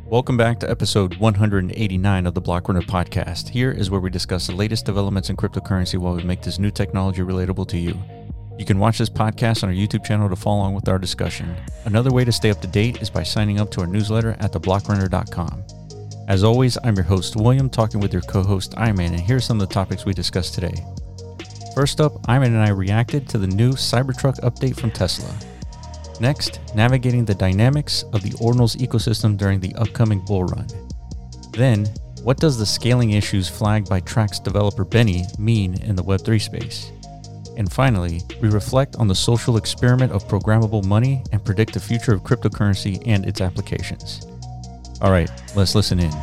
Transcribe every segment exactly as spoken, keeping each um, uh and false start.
Welcome back to episode one hundred eighty-nine of the Blockrunner podcast. Here is where we discuss the latest developments in cryptocurrency while we make this new technology relatable to you. You can watch this podcast on our YouTube channel to follow along with our discussion. Another way to stay up to date is by signing up to our newsletter at the blockrunner dot com. As always, I'm your host, William, talking with your co-host, Iman, and here are some of the topics we discussed today. First up, Iman and I reacted to the new Cybertruck update from Tesla. Next, navigating the dynamics of the Ordinals ecosystem during the upcoming bull run. Then, what does the scaling issues flagged by Trax developer Benny mean in the Web three space? And finally, we reflect on the social experiment of programmable money and predict the future of cryptocurrency and its applications. All right, let's listen in.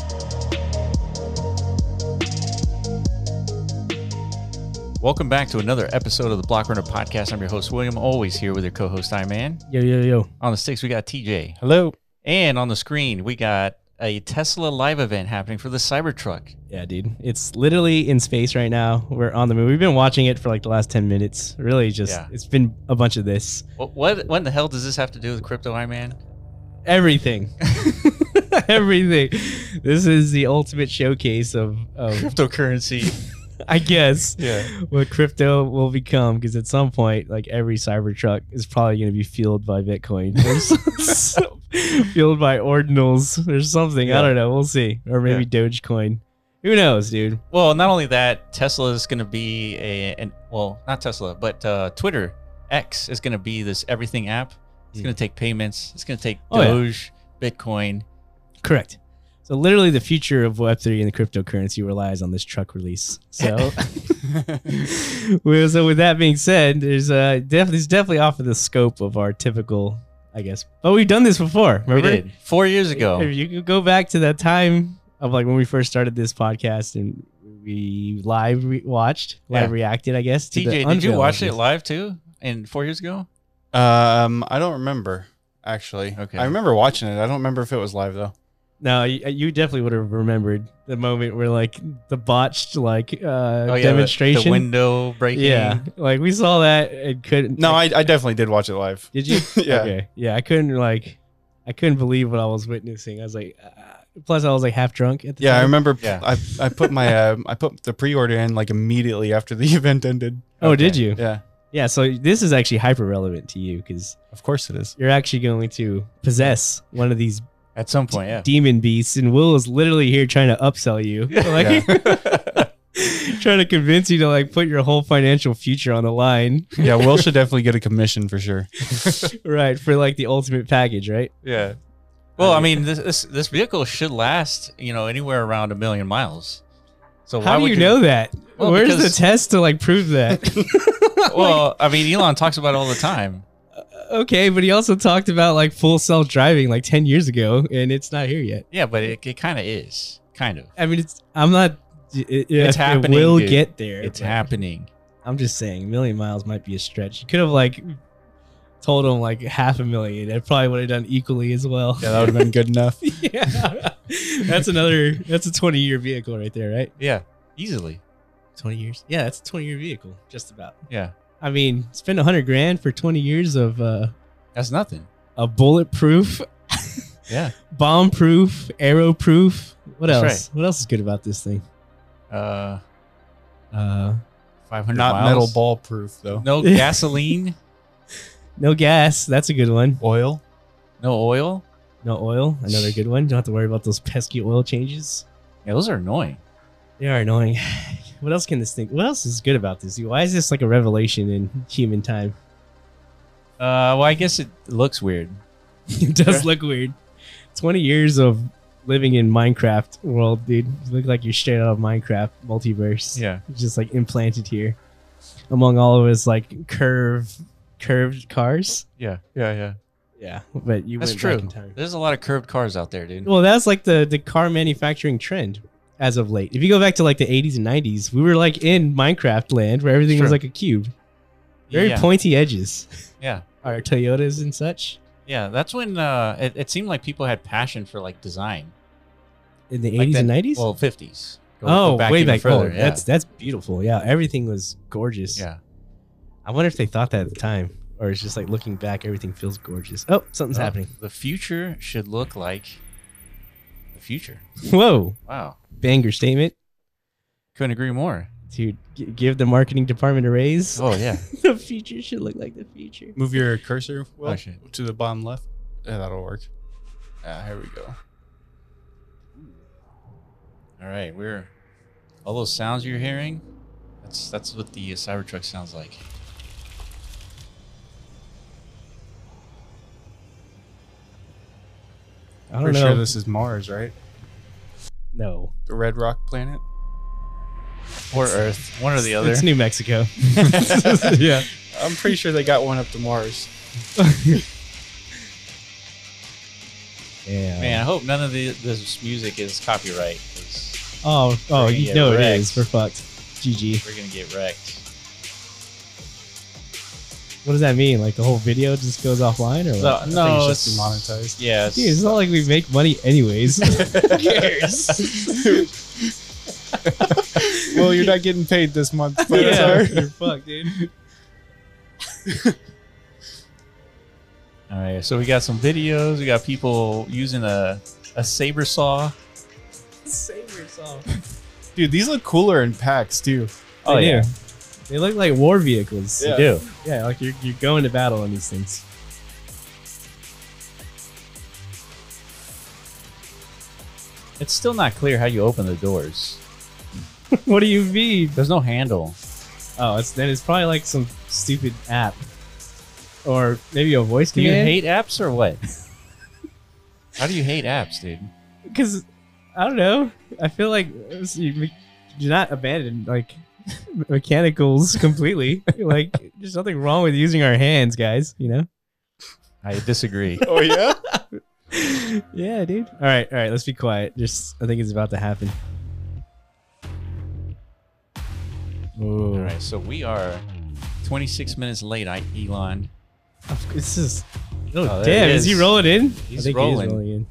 Welcome back to another episode of the Blockrunner podcast. I'm your host, William, always here with your co-host, Iman. Yo, yo, yo. On the sticks, we got T J. Hello. And on the screen, we got a Tesla live event happening for the Cybertruck. Yeah, dude. It's literally in space right now. We're on the moon. We've been watching it for like the last ten minutes. Really just, yeah. It's been a bunch of this. What, what, what in the hell does this have to do with crypto, Iman? Everything. Everything. This is the ultimate showcase of, of cryptocurrency. I guess. Yeah. What crypto will become, because at some point, like every Cybertruck is probably going to be fueled by Bitcoin. Fueled by Ordinals or something. Yeah. I don't know. We'll see. Or maybe yeah. Dogecoin. Who knows, dude? Well, not only that, Tesla is going to be a, an, well, not Tesla, but uh, Twitter, X is going to be this everything app. It's yeah. going to take payments. It's going to take Doge, oh, yeah. Bitcoin. Correct. So literally the future of Web three and the cryptocurrency relies on this truck release. So, well, so with that being said, there's uh, def- there's definitely off of the scope of our typical, I guess. But we've done this before. Remember? We did. Four years ago. If you could go back to that time of like when we first started this podcast and we live re- watched, live yeah. reacted, I guess. T J, did you watch it live too? And four years ago? Um, I don't remember actually. Okay. I remember watching it. I don't remember if it was live though. No, you, you definitely would have remembered the moment where like the botched like uh, oh, yeah, demonstration, the, the window breaking. Yeah, like we saw that and couldn't. No, I, I definitely did watch it live. Did you? Yeah. Okay. Yeah, I couldn't like, I couldn't believe what I was witnessing. I was like, uh, plus I was like half drunk at the yeah, time. I remember. Yeah. I I put my uh, I put the pre-order in like immediately after the event ended. Oh, okay. Did you? Yeah. Yeah, so this is actually hyper relevant to you because of course it is. You're actually going to possess one of these at some point, yeah, demon beasts, and Will is literally here trying to upsell you, like yeah. trying to convince you to like put your whole financial future on the line. Yeah, Will should definitely get a commission for sure. Right, for like the ultimate package, right? Yeah. Well, I mean, this this, this vehicle should last, you know, anywhere around a million miles. So how why do would you, you know that? Well, Where's because, the test to like prove that? Well, I mean, Elon talks about it all the time. Okay, but he also talked about like full self driving like ten years ago, and it's not here yet. Yeah, but it, it kind of is, kind of. I mean, it's. I'm not. It, it's it happening. It will dude. get there. It's happening. I'm just saying, a million miles might be a stretch. You could have like told him like half a million. It probably would have done equally as well. Yeah, that would have been good enough. Yeah, that's another. That's a twenty year vehicle right there, right? Yeah, easily. twenty years. Yeah, that's a twenty year vehicle, just about. Yeah. I mean, spend a hundred grand for twenty years of uh, that's nothing. A bulletproof, yeah, bomb proof, arrow proof. What that's else? Right. What else is good about this thing? Uh, uh, five hundred. Not miles. metal ball proof though. No gasoline. No gas. That's a good one. Oil. No oil. No oil. Another good one. Don't have to worry about those pesky oil changes. Yeah, those are annoying. They are annoying. What else can this thing? What else is good about this? Why is this like a revelation in human time? Uh, well, I guess it looks weird. It does look weird. twenty years of living in Minecraft world, dude. You look like you're straight out of Minecraft multiverse. Yeah. It's just like implanted here among all of us like curve, curved cars. Yeah. Yeah. Yeah. Yeah. But you That's went true. back in time. There's a lot of curved cars out there, dude. Well, that's like the, the car manufacturing trend. As of late, if you go back to like the eighties and nineties, we were like in Minecraft land where everything True. was like a cube, very yeah. pointy edges. Yeah, our Toyotas and such. Yeah, that's when uh, it, it seemed like people had passion for like design in the like eighties that, and nineties. Well, fifties. Go, oh, go back way back further. Oh, yeah. That's that's beautiful. Yeah, everything was gorgeous. Yeah, I wonder if they thought that at the time, or it's just like looking back, everything feels gorgeous. Oh, something's well, happening. The future should look like future. Whoa. Wow. Banger statement. Couldn't agree more. Dude, g- give the marketing department a raise. Oh, yeah. The future should look like the future. Move your cursor, Will, Oh, shit. to the bottom left. Yeah, that'll work. Ah, here we go. All right. We're all those sounds you're hearing. That's that's what the uh, Cybertruck sounds like. I don't Pretty know. sure this is Mars, right? No. The Red Rock planet. Or Earth. One or the other. It's New Mexico. Yeah. I'm pretty sure they got one up to Mars. Yeah. Man, I hope none of the, this music is copyright. 'Cause Oh, oh, We're you gonna know get it wrecked. is. We're fucked. G G. we're going to get wrecked. What does that mean? Like the whole video just goes offline, or what? No, I no, think it's it's just demonetized. Yeah, it's, Dude, it's not like we make money anyways. Who cares? Well, you're not getting paid this month, but it's Yeah, all right. you're fucked, dude. all right. So we got some videos. We got people using a a saber saw. Saber saw. Dude, these look cooler in packs too. Oh They yeah, do. They look like war vehicles. Yeah. they do. Yeah, like you're you're going to battle on these things. It's still not clear how you open the doors. What do you mean? There's no handle. Oh, it's then it's probably like some stupid app, or maybe a voice Do you command. hate apps or what? How do you hate apps, dude? Because I don't know. I feel like you do not abandon like mechanicals completely. Like there's nothing wrong with using our hands, guys. You know. I disagree. Oh yeah. Yeah, dude. All right, all right. Let's be quiet. Just I think it's about to happen. All right, so we are twenty-six minutes late, I Elon. This is. Oh, Oh, there damn! it Is he is. rolling in? He's I think rolling. He is rolling in.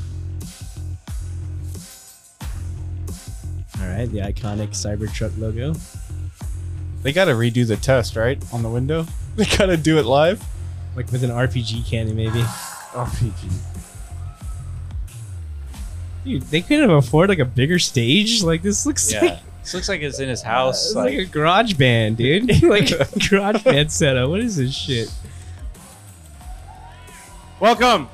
All right, the iconic Cybertruck logo. They got to redo the test, right? On the window. They got to do it live. Like with an R P G cannon, maybe. R P G. Dude, they couldn't afford like a bigger stage. Like this looks Yeah, like this looks like it's in his house. it's like, like, a garage band, dude. Like a garage band setup. What is this shit? Welcome.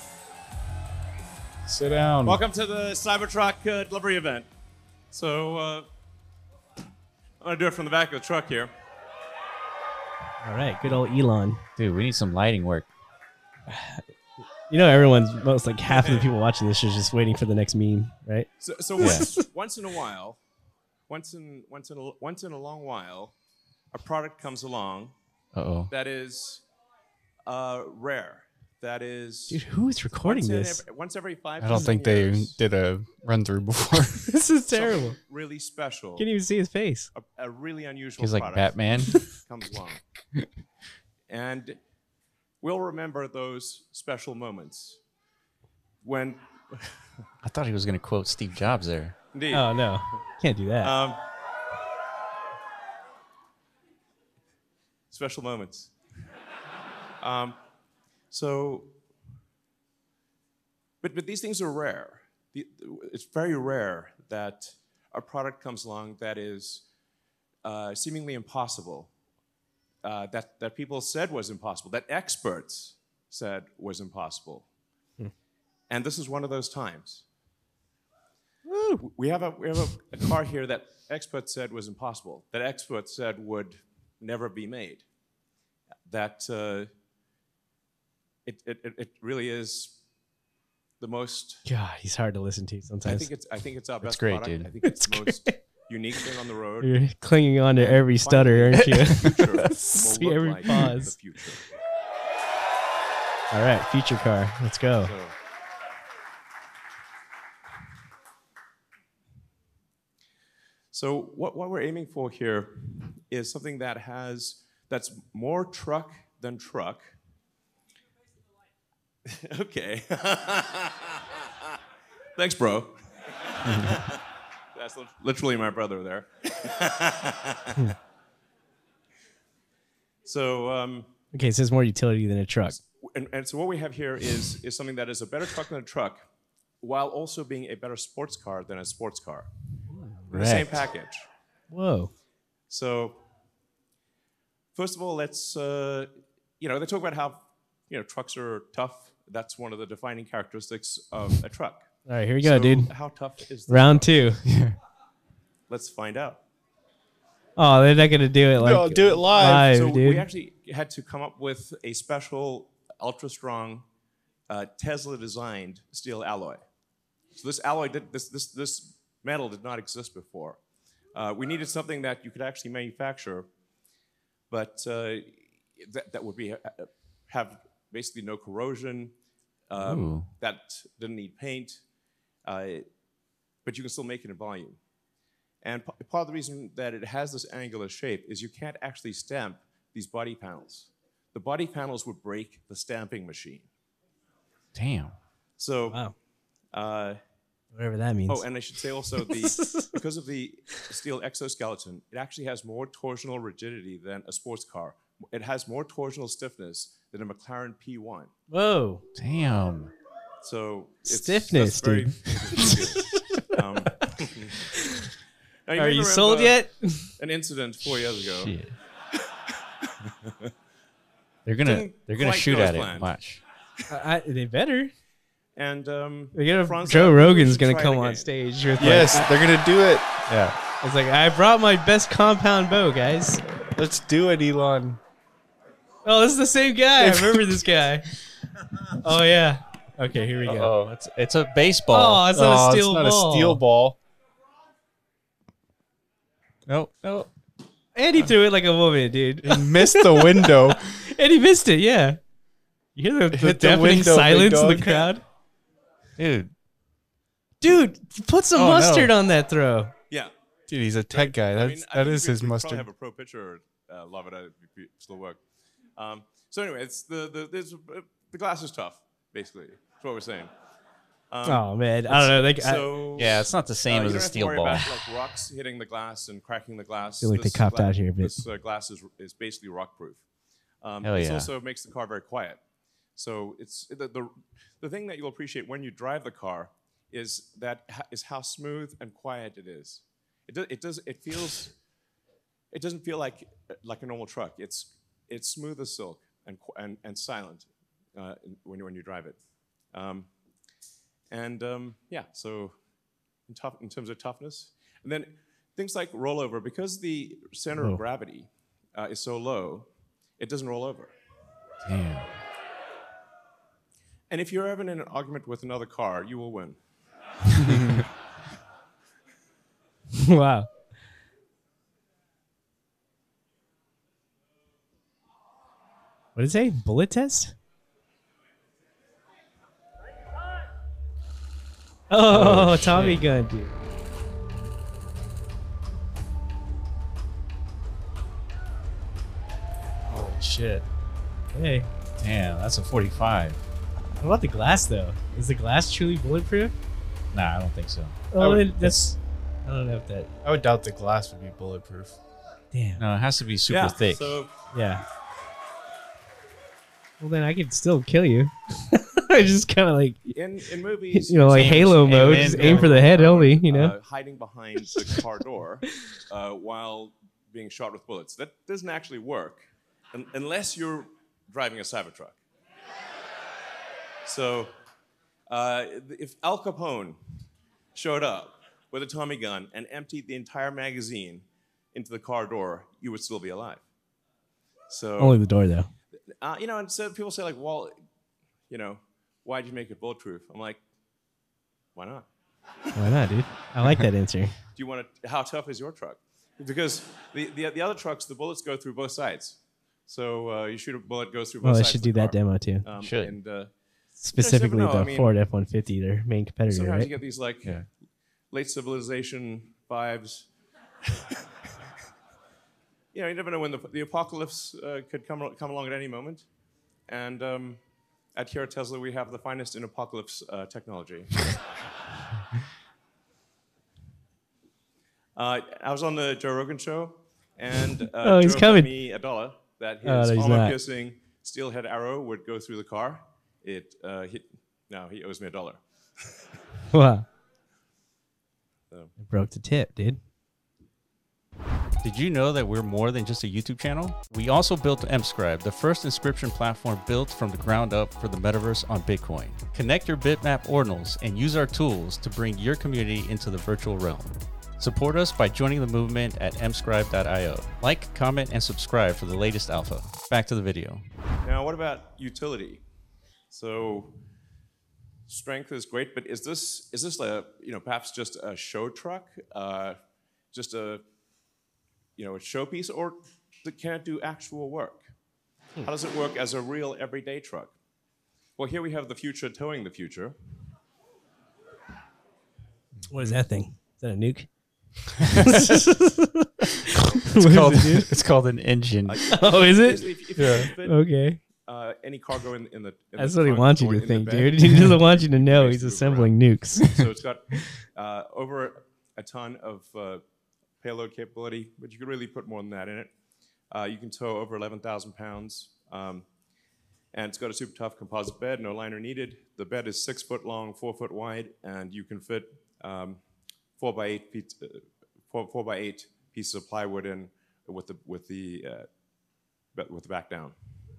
Sit down. Welcome to the Cybertruck uh, delivery event. So, uh, I'm going to do it from the back of the truck here. All right, good old Elon. dude, we need some lighting work. You know, everyone's most like half of the people watching this is just waiting for the next meme, right? So, so Yeah. once, once in a while, once in once in a, once in a long while, a product comes along Uh oh. that is uh, rare. That is Dude, who is recording once in this? every, once every five. I don't think they did a run through before. This is terrible. Really special. Can't even see his face. A, a really unusual. He's like product Batman. comes along, and we'll remember those special moments when. I thought he was gonna quote Steve Jobs there. Indeed. Oh no, can't do that. Um, special moments. Um, so, but but these things are rare. The, it's very rare that a product comes along that is uh, seemingly impossible. Uh, that that people said was impossible. That experts said was impossible. Hmm. And this is one of those times. We have a we have a, a car here that experts said was impossible. That experts said would never be made. That uh, it, it it really is the most. God, he's hard to listen to I sometimes. think it's I think it's our best great, product. dude. I think it's, It's the most unique thing on the road. You're clinging on to And every stutter, finally, aren't you? the future will See look every like pause. The future. All right, feature car. Let's go. So, So what, what we're aiming for here is something that has that's more truck than truck. Okay. Thanks, bro. That's lit- literally my brother there. So, um, Okay, it says more utility than a truck. and, and so what we have here is is something that is a better truck than a truck, while also being a better sports car than a sports car. Right. The same package. Whoa. So, first of all, let's, uh, you know, they talk about how, you know, trucks are tough. That's one of the defining characteristics of a truck. All right, here we go, So dude. How tough is this Round truck? two. Let's find out. Oh, they're not gonna do it like No, do it live. So dude. we actually had to come up with a special, ultra-strong, uh, Tesla-designed steel alloy. So this alloy, did, this this this metal did not exist before. Uh, we needed something that you could actually manufacture, but uh, that that would be uh, have basically no corrosion. Um, that didn't need paint, uh, but you can still make it in volume. And p- part of the reason that it has this angular shape is you can't actually stamp these body panels. The body panels would break the stamping machine. Damn. So, Wow. uh, Whatever that means. oh, and I should say also, the because of the steel exoskeleton, it actually has more torsional rigidity than a sports car. It has more torsional stiffness than a McLaren P one. Whoa. Damn. So it's, Stiffness, that's very, dude. um, now, Are may you remember sold yet? An incident four years ago. Shit. They're gonna Didn't they're gonna quite shoot go as at it. planned. Watch. I, I, they better. And um, They gotta, Franz Joe said, "We Rogan's should gonna try it come again." on stage with Yes, like, they're gonna do it. Yeah. it's like I brought my best compound bow, guys. Let's do it, Elon. Oh, this is the same guy. I remember this guy. Oh yeah. Okay, here we go. Oh, it's it's a baseball. Oh, it's not Oh, a steel it's not ball. a steel ball. no, no. And he threw it like a woman, dude. He missed the window. And he missed it. Yeah. You hear the, the hit the deafening window, big silence in the dog. crowd, Dude. dude. Put some Oh, no. mustard on that throw. Yeah. Dude, he's a tech guy. I That's mean, I that think is we- his we mustard. Probably have a pro pitcher uh, love it. uh, if it still work. Um, so anyway, it's the the there's, uh, the glass is tough. Basically, that's what we're saying. Um, Oh man, I don't know. Like, I, so Yeah, it's not the uh, same you as don't a have to steel worry ball. About, like rocks hitting the glass and cracking the glass. feel like they This copped gla- out here a bit. This uh, glass is is basically rock proof. Um, Hell it yeah. also makes the car very quiet. So it's the, the the thing that you'll appreciate when you drive the car is that ha- is how smooth and quiet it is. It does it does it feels it doesn't feel like like a normal truck. It's it's smooth as silk and qu- and, and silent uh, when you when you drive it. Um, and um, yeah, so in, tough, in terms of toughness, and then things like rollover, because the center Whoa. of gravity uh, is so low, it doesn't roll over. Damn. And if you're ever in an argument with another car, you will win. wow. What did it say? Bullet test? Oh, Tommy gun, dude. Holy shit. Hey, Damn, that's a forty-five. what about the glass though? Is the glass truly bulletproof? Nah, I don't think so. Oh, would- then that's. I don't know if that. I would doubt the glass would be bulletproof. Damn. No, it has to be super yeah, thick. So Yeah. Well, then I could still kill you. I just kind of like, in, in movies, you know, like aim- Halo aim mode, in, just go aim for the head only, you know? uh, hiding behind the car door uh, while being shot with bullets. That doesn't actually work un- unless you're driving a Cybertruck. So uh, if Al Capone showed up with a Tommy gun and emptied the entire magazine into the car door, you would still be alive. So Only the door, though. uh, you know, and so people say like, well, you know, why'd you make it bulletproof? I'm like, why not? Why not, dude? I like that answer. Do you want to? How tough is your truck? Because the, the the other trucks, the bullets go through both sides. So uh, you shoot a bullet, goes through both Well, I sides. should of do the that car. demo too. Um, Should. And uh, Specifically, know, the I mean- Ford F one fifty, their main competitor, sometimes right? you get these like Yeah. late civilization vibes. You know, you never know when the, the apocalypse uh, could come come along at any moment. And um, at here at Tesla, we have the finest in apocalypse uh, technology. uh, I was on the Joe Rogan show, and uh, Oh, he's Joe coming. bet me a dollar that his Oh, no, he's not. armor-piercing steelhead arrow would go through the car. It uh, hit. No, he owes me a dollar. Wow. So. It broke the tip, dude. Did you know that we're more than just a YouTube channel? We also built Mscribe, the first inscription platform built from the ground up for the metaverse on Bitcoin. Connect your bitmap ordinals and use our tools to bring your community into the virtual realm. Support us by joining the movement at mscribe dot io. Like, comment, and subscribe for the latest alpha. Back to the video. Now, what about utility? So, strength is great, but is this is this a you know perhaps just a show truck, uh, just a you know a showpiece, or can it do actual work? Hmm. How does it work as a real everyday truck? Well, here we have the future towing the future. What is that thing? Is that a nuke? it's, called, it, it's called an engine. Uh, oh, is it? If, if yeah. fit, okay. Uh, any cargo in, in the in That's the what he trunk wants you or to in think, the bed, dude. He doesn't want you to know Ways he's to move assembling nukes. So it's got uh, over a ton of uh, payload capability, but you could really put more than that in it. Uh, you can tow over eleven thousand pounds, um, and it's got a super tough composite bed, no liner needed. The bed is six foot long, four foot wide, and you can fit um, four by eight feet, uh, four, four by eight pieces of plywood in with the with the uh, with the back down.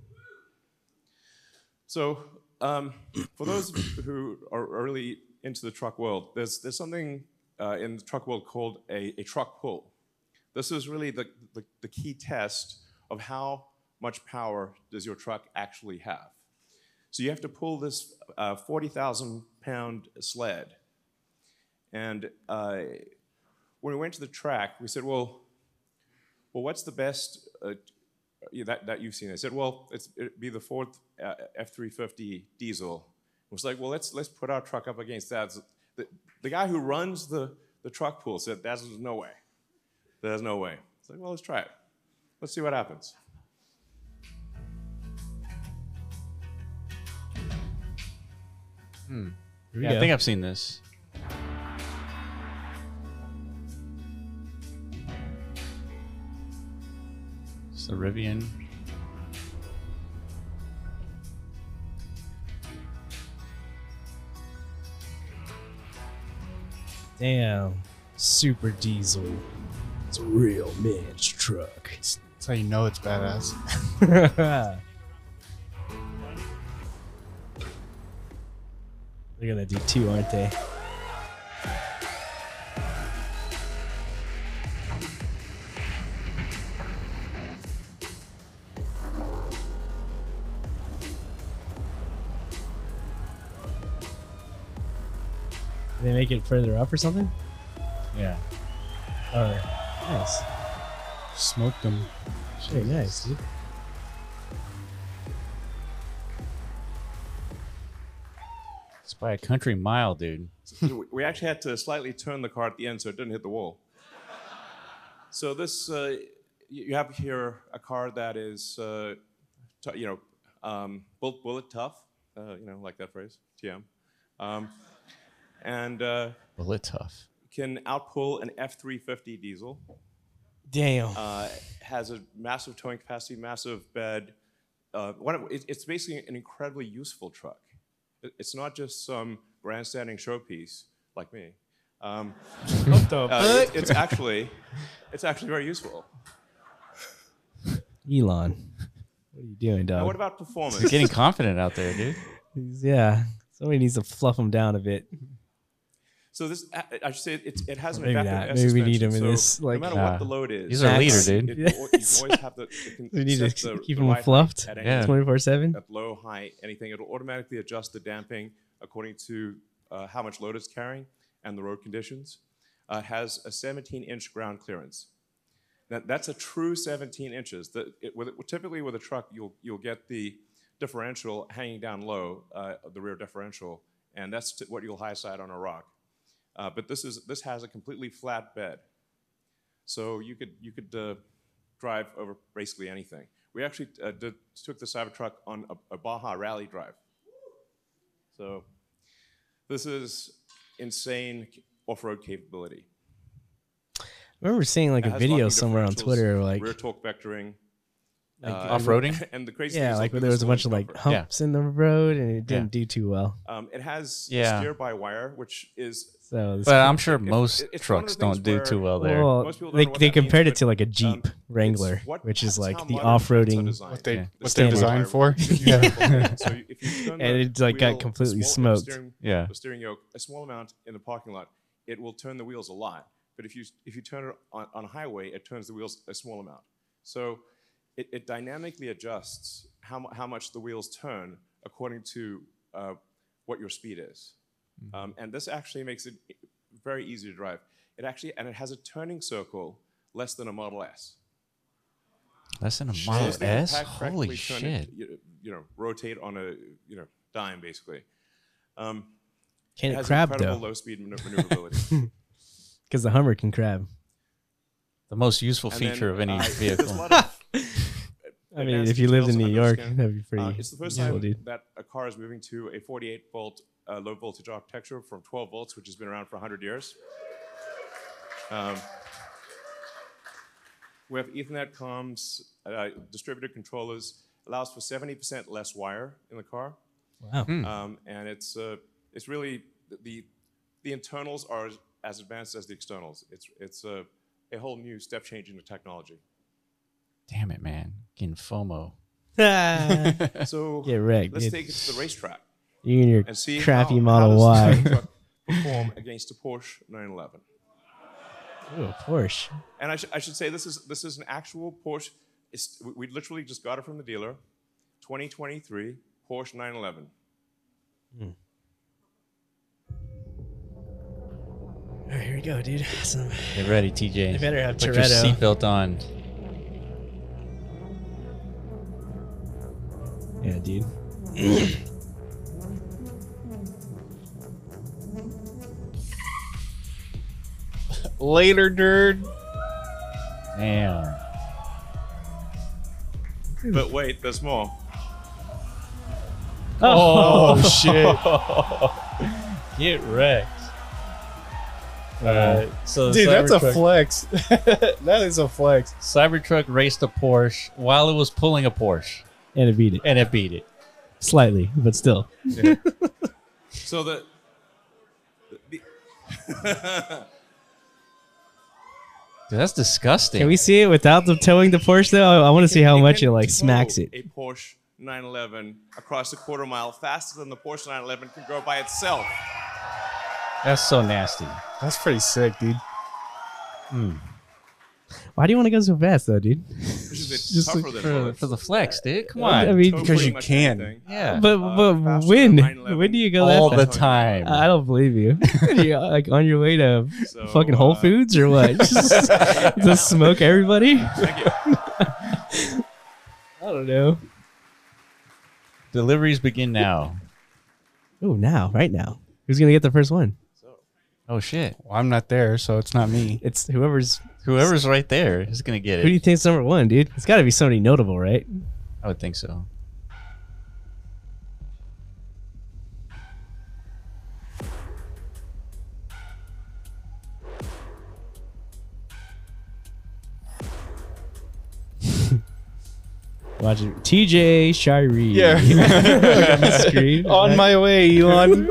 So um, for those who are really into the truck world, there's there's something uh, in the truck world called a, a truck pull. This is really the, the, the key test of how much power does your truck actually have. So you have to pull this uh, forty thousand pound sled. And uh, when we went to the track, we said, well, well, what's the best uh, that, that you've seen? I said, well, it's, it'd be the Ford uh, F three fifty diesel. It was like, well, let's let's put our truck up against that. The, the guy who runs the, the truck pool said, there's no way. There's no way. It's like, well, let's try it. Let's see what happens. Hmm. Here we Yeah, I go. think I've seen this. It's the Rivian. Damn. Super diesel. It's a real man's truck. That's how you know it's badass. They're gonna do two, aren't they? Did they make it further up or something? Yeah. Or nice. Smoked them. Very nice, dude. It's by a country mile, dude. So we actually had to slightly turn the car at the end so it didn't hit the wall. So this, uh, you have here a car that is, uh, t- you know, um, bullet, bullet tough, uh, you know, like that phrase, T M, um, and uh, Bullet tough. can outpull an F three fifty diesel. Damn. Uh, has a massive towing capacity, massive bed. Uh, one of, it, it's basically an incredibly useful truck. It, it's not just some grandstanding showpiece like me. Um, What the uh, it, it's actually, it's actually very useful. Elon. What are you doing, Now, dog? what about performance? You're getting confident out there, dude. He's- yeah. Somebody needs to fluff him down a bit. So this, I I should say, it, it has an Maybe adaptive not. S Maybe we need suspension, him in so this, like- no matter Nah. what the load is, He's our leader, dude. It, Yeah. you always have the. It can We need to set the, keep the him right height fluffed? at any Yeah. time. twenty-four seven? At low, high, anything. It'll automatically adjust the damping according to uh, how much load it's carrying and the road conditions. Uh, it has a seventeen inch ground clearance. That, that's a true seventeen inches. The, it, with, typically with a truck, you'll, you'll get the differential hanging down low, uh, the rear differential, and that's t- what you'll high side on a rock. Uh, but this is this has a completely flat bed, so you could you could uh, drive over basically anything. We actually uh, did, took the Cybertruck on a, a Baja rally drive. So this is insane off-road capability. I remember seeing like It a has video locking somewhere on differentials, Twitter, like rear torque vectoring. Like, Uh, off-roading? And the crazy Yeah, thing is like they'll where do there was this a all bunch of in like comfort. humps in the road, and it didn't Yeah. do too well. Um, it has Yeah. steer-by-wire, which is So this But I'm sure If- most it's one of the trucks things don't do where- too well there. well, Most people don't they know what they that means, compared it but, to like a Jeep um, Wrangler, it's what- which is that's like how the modern trucks are off-roading, designed. What they Yeah. what they're standard. designed for. Yeah. So if you turn And the it, like, got wheel completely small- the smoked. steering- Yeah. The steering yoke a small amount in the parking lot, it will turn the wheels a lot. But if you if you turn it on, on a highway, it turns the wheels a small amount. So it, it dynamically adjusts how mu- how much the wheels turn according to uh, what your speed is. Mm-hmm. Um, and this actually makes it very easy to drive. It actually and it has a turning circle less than a Model S. Less than a So Model this thing will S? prac- Holy practically turn shit. it, you, you know, rotate on a you know dime basically. Um, Can it it has crab incredible though? low speed manu- maneuverability. Because the Hummer can crab. The most useful And feature then, of any uh, There's a vehicle. lot of I mean, advanced if you lived in details New under the York, skin. that'd be pretty. Uh, it's the first useful, time dude. that a car is moving to a forty-eight volt uh, low voltage architecture from twelve volts, which has been around for one hundred years. Um, we have Ethernet comms, uh, distributed controllers, allows for seventy percent less wire in the car. Wow. Um, and it's uh, it's really the the internals are as, as advanced as the externals. It's it's a a whole new step change in the technology. Damn it, man. Getting FOMO. So Get wrecked, let's dude. take it to the racetrack You and your and see crappy how, Model how does Y. the Cybertruck perform against a Porsche nine eleven. Ooh, a Porsche. And I, sh- I should say this is this is an actual Porsche. It's, we, we literally just got it from the dealer. twenty twenty-three Porsche nine eleven. All right, here we go, dude. Some, Get ready, T J. You better have Put Toretto. your seatbelt on. yeah, dude. Later, nerd. Damn. But wait, there's more. Oh, shit. Get wrecked. Uh, so the Dude, that's a Cybertruck- flex. That is a flex. Cybertruck raced a Porsche while it was pulling a Porsche, And it beat it. and it beat it. Slightly, but still. So the, the Dude, that's disgusting. Can we see it without them towing the Porsche, though? I, I want to see how You much can it, like, tow smacks it. A Porsche nine eleven across a quarter mile faster than the Porsche nine eleven can go by itself. That's so nasty. That's pretty sick, dude. Why do you want to go so fast, though, dude? Which is it Just tougher like than For, bullets. for the flex, dude. Come I on. mean, Tow because pretty you much can. anything. Yeah. But, Uh, but faster when? than nine eleven. When do you go All that the fast? time. I don't believe you. You're like on your way to So, fucking Whole uh, Foods or what? Just, just smoke everybody? Thank you. I don't know. Deliveries begin now. Oh, now, right now. Who's going to get the first one? Oh, shit. Well, I'm not there, so it's not me. It's whoever's. Whoever's right there is going to get Who do it. you think's number one, dude? It's got to be somebody notable, right? I would think so. Watch it. T J Shirey. Yeah. on the screen. On my way, Elon.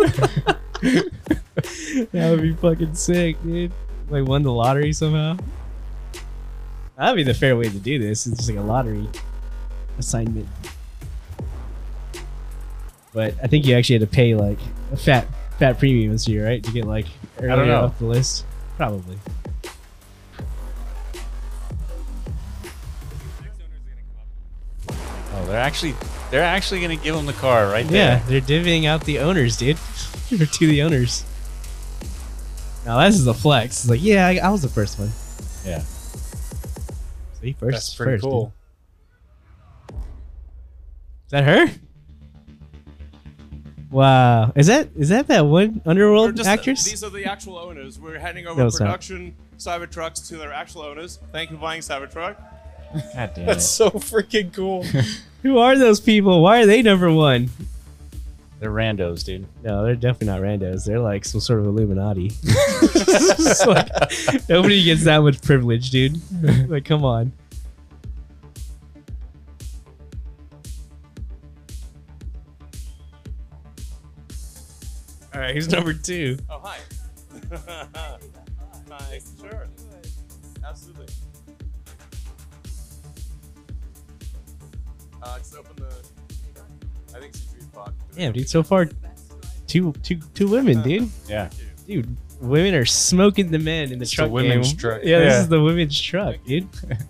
That would be fucking sick, dude. Like won the lottery somehow. That'd be the fair way to do this. It's just like a lottery assignment. But I think you actually had to pay like a fat fat premium this year, right? To get like earlier don't know. up the list. Probably. Oh, they're actually they're actually going to give him the car right Yeah, there. they're divvying out the owners, dude. Or to the owners. Now this is a flex. It's like, yeah, I, I was the first one. Yeah. See, first. That's pretty first, cool. dude. Is that her? Wow. Is that is that that one We're Underworld just- actress? These are the actual owners. We're handing over No, it's not. production Cybertrucks to their actual owners. Thank you for buying Cybertruck. God damn That's it. so freaking cool. Who are those people? Why are they number one? They're randos, dude. No, they're definitely not randos. They're like some sort of Illuminati. It's like, nobody gets that much privilege, dude. Like, come on. All right, who's number two? Oh, hi. Hi. Sure. Absolutely. Uh, just open the. I think C three pod. Damn, dude. So far, two, two, two women, dude. Yeah. Dude, women are smoking the men in the It's truck the women's game. truck. Yeah, this Yeah. is the women's truck, dude.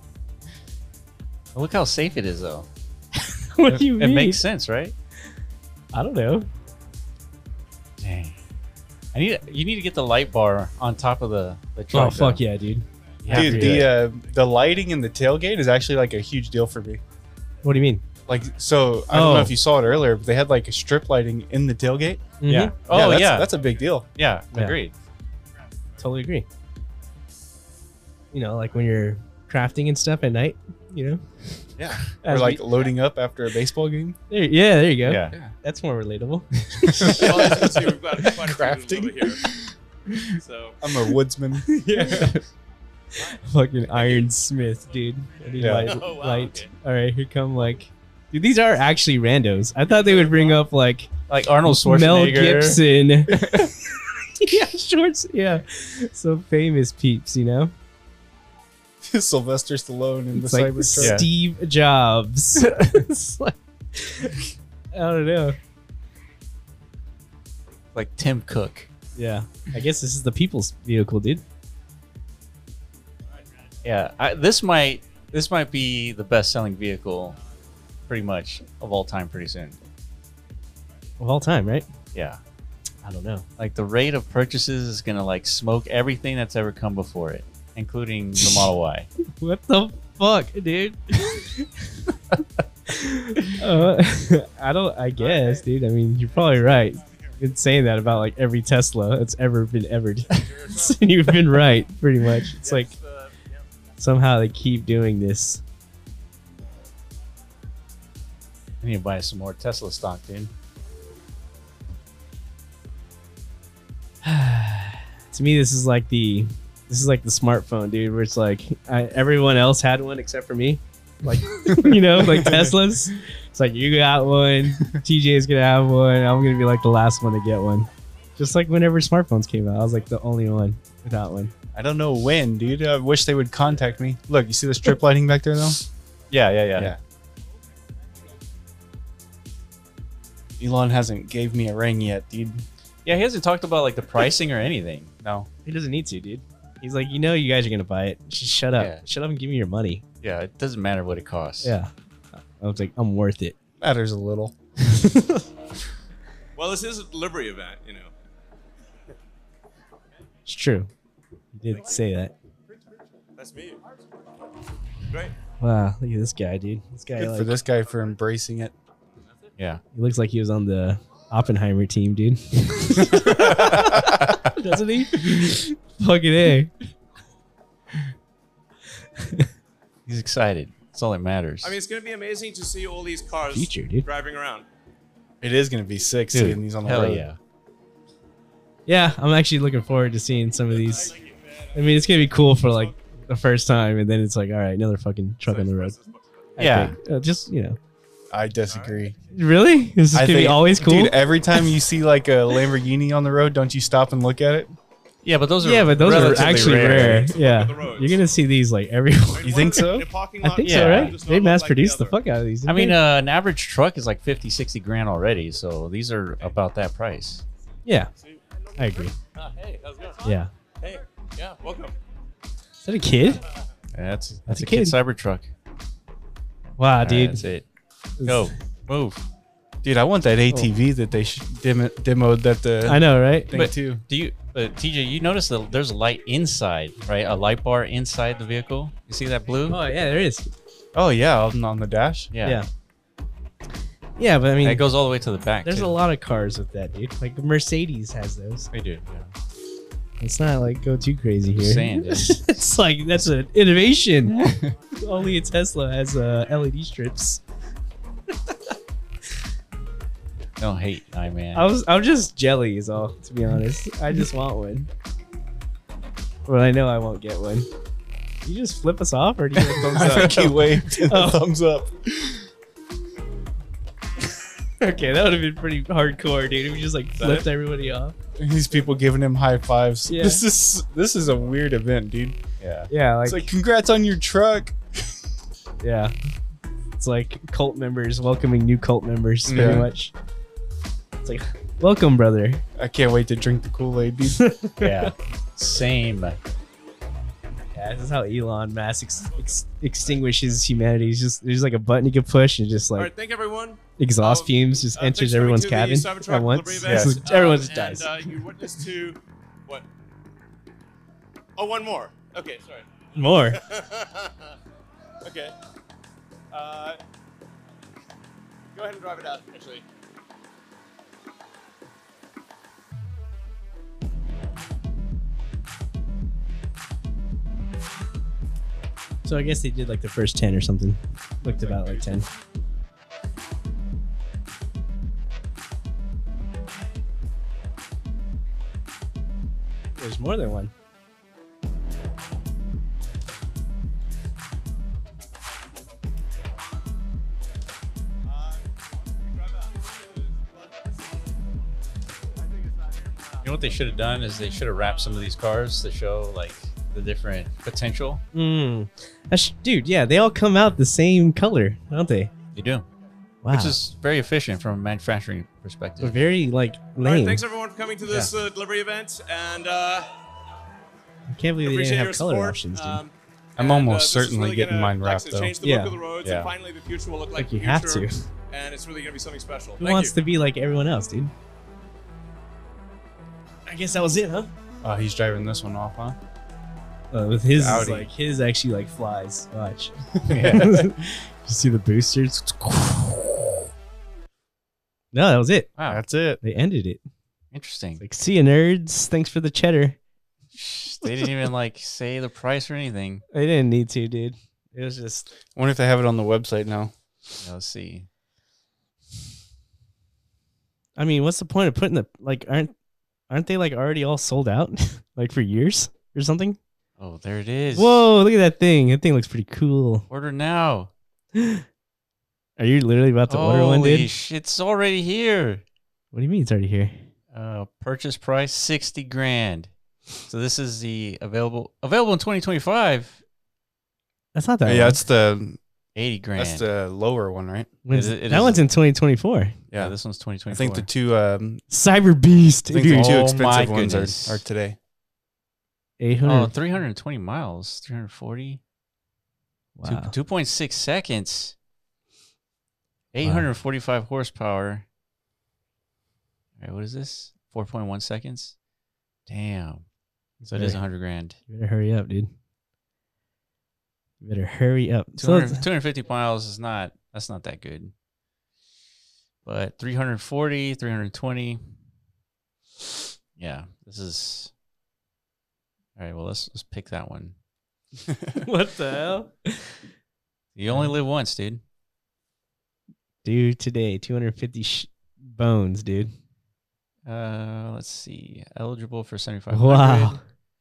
Look how safe it is, though. What do you It mean? makes sense, right? I don't know. Dang. I need you need to get the light bar on top of the, the Oh truck. fuck though. yeah, dude. You have to Dude, do the it. uh, the lighting in the tailgate is actually like a huge deal for me. What do you mean? Like, so I don't Oh. know if you saw it earlier, but they had like a strip lighting in the tailgate. yeah. Mhm. Oh that's, yeah. that's a big deal. yeah. Yeah. Agreed. Totally agree. You know, like when you're crafting and stuff at night, you know? Yeah, As or like we- loading up after a baseball game. There, yeah, there you go. Yeah. That's more relatable. Well, as you can see, we've got quite a few Crafting. over here. So, I'm a woodsman. Yeah. Fucking ironsmith, dude. I need Yeah. light. Oh, wow, light. okay. All right, here come like, dude. These are actually randos. I thought they would bring up like Like Arnold Mel Schwarzenegger. Gibson. Yeah, shorts. Yeah, so famous peeps, you know. Sylvester Stallone in It's the like Cybertruck. Yeah. Steve Jobs. It's like, I don't know. Like Tim Cook. Yeah, I guess this is the people's vehicle, dude. Yeah. I, this might this might be the best selling vehicle, pretty much of all time. Pretty soon. Of all time, right? Yeah. I don't know. Like the rate of purchases is gonna like smoke everything that's ever come before it, including the Model Y. What the fuck, dude? uh, I don't. I guess, dude. I mean, you're probably right. You've been saying that about like every Tesla that's ever been ever. You've been right, pretty much. It's like uh, yeah. somehow they keep doing this. I need to buy some more Tesla stock, dude. To me, this is like the this is like the smartphone, dude. Where it's like I, everyone else had one except for me. Like you know, like Teslas. It's like you got one, T J's gonna have one. I'm gonna be like the last one to get one. Just like whenever smartphones came out, I was like the only one without one. I don't know when, dude. I wish they would contact me. Look, you see the strip lighting back there, though? Yeah, yeah, yeah. Elon hasn't gave me a ring yet, dude. Yeah, he hasn't talked about like the pricing or anything. No. He doesn't need to, dude. He's like, you know, you guys are gonna buy it. Just shut up. Yeah. Shut up and give me your money. Yeah, it doesn't matter what it costs. Yeah. I was like, I'm worth it. Matters a little. Well, this is a delivery event, you know. It's true. You did say that. That's me. Great. Wow, look at this guy, dude. This guy, Good like, for this guy for embracing it. Yeah. he looks like he was on the Oppenheimer team, dude. Doesn't he? Fucking A. He's excited. That's all that matters. I mean, it's going to be amazing to see all these cars Future, dude. driving around. It is going to be sick Dude, seeing these on the hell road. yeah. Yeah, I'm actually looking forward to seeing some of these. I mean, it's gonna be cool for like the first time, and then it's like, all right, another fucking truck on the road. I Yeah. think. Uh, just you know. I disagree. Really? Is this I gonna be think- always cool? Dude, every time you see like a Lamborghini on the road, don't you stop and look at it? Yeah, but those are yeah, but those are relatively actually rare. rare. Look Yeah, at the roads. you're gonna see these like everywhere. You think so? In a parking I lot, think Yeah. so, right? does not They look mass like produced the other. fuck out of these. I didn't mean, they? uh, an average truck is like fifty, sixty grand already, so these are about that price. yeah, I agree. Ah, hey, how's it going? Yeah, Hey, yeah, welcome. is that a kid? That's that's, That's a a kid kid. Cybertruck. Wow, Alright, dude. that's it. Go. Move. Dude, I want that A T V that they sh- demo- demoed that the I know, right? thing But- too. Do you, uh, T J, you notice that there's a light inside, right? A light bar inside the vehicle. You see that blue? Oh yeah, there is. Oh yeah, on, on the dash. Yeah. Yeah. Yeah, but I mean, And it goes all the way to the back. there's too. a lot of cars with that, dude. Like Mercedes has those. They do. Yeah. It's not like go too crazy here. Just saying, dude. It's like that's an innovation. Only a Tesla has uh, L E D strips. Don't hate, I man. I was I'm just jelly is all, to be honest. I just want one. But I know I won't get one. You just flip us off or do you get a thumbs I up? think he waved Oh. a thumbs up. Okay, that would have been pretty hardcore, dude. If we just like flipped everybody off. These people giving him high fives. Yeah. This is this is a weird event, dude. Yeah. Yeah, like, It's like, congrats on your truck. yeah. It's like cult members welcoming new cult members, pretty Yeah. much. It's like, welcome, brother. I can't wait to drink the Kool-Aid, dude. Yeah. Same. Yeah, this is how Elon Musk ex- ex- extinguishes humanity. He's just there's like a button you can push and just All like right, thank everyone. exhaust Uh, fumes just Uh, enters thanks for everyone's coming to the cabin Cybertruck at once. delivery event. So everyone Um, just dies. And uh, you witness to what? Oh, one more. Okay, sorry. More. Okay. Uh, go ahead and drive it out. Actually. So I guess they did like the first ten or something. Looked about like ten. There's more than one. You know what they should have done is they should have wrapped some of these cars to show like the different potential. Mm. That's, dude, yeah, they all come out the same color, don't they? You do, Wow. which is very efficient from a manufacturing They're perspective. very like All right, lame. thanks everyone for coming to this uh, delivery event, and uh, I can't believe they appreciate didn't your have color support. options, dude. Um, I'm and, almost uh, this is certainly really getting gonna, mine like, wrapped, to though. change the Yeah. look of the roads, Yeah. and finally the future will look like, Like you the have future, to. and it's really gonna be something special. Who Thank wants you. to be like everyone else, dude? I guess that was it, huh? Oh, he's driving this one off, huh? Uh, with his, The is Audi. like his actually like flies. Watch. Yeah. You see the boosters? No, that was it. Wow, That's it. They ended it. interesting. Like, see you, nerds. Thanks for the cheddar. Shh, they didn't even like say the price or anything. They didn't need to, dude. It was just. I wonder if they have it on the website now. Yeah, let's see. I mean, what's the point of putting the like? Aren't aren't they like already all sold out, like for years or something? Oh, there it is. Whoa! Look at that thing. That thing looks pretty cool. Order now. Are you literally about to order one, Holy dude? sh- it's already here. What do you mean it's already here? Uh, purchase price sixty grand. So this is the available available in twenty twenty-five. That's not that. yeah, long. that's the eighty grand. that's the lower one, right? When's- it- it that is- one's in twenty twenty-four. yeah, Yeah, this one's twenty I twenty-four. think the two um, Cyber Beast, I think dude. the two Oh expensive my ones goodness. are, are today. eight Oh, hundred. three hundred twenty miles, three hundred forty. Wow. two point six seconds. eight hundred forty-five horsepower. All right, what is this? four point one seconds. Damn. So it is Better- one hundred grand. You better hurry up, dude. You better hurry up. two So hundred, it's- two hundred fifty miles is not, that's not that good. But three hundred forty, three hundred twenty. Yeah, this is. All right, well, let's let's pick that one. what the hell? You only live once, dude. Dude, today, two hundred fifty sh- bones, dude. Uh, let's see. Eligible for seventy-five hundred. Wow.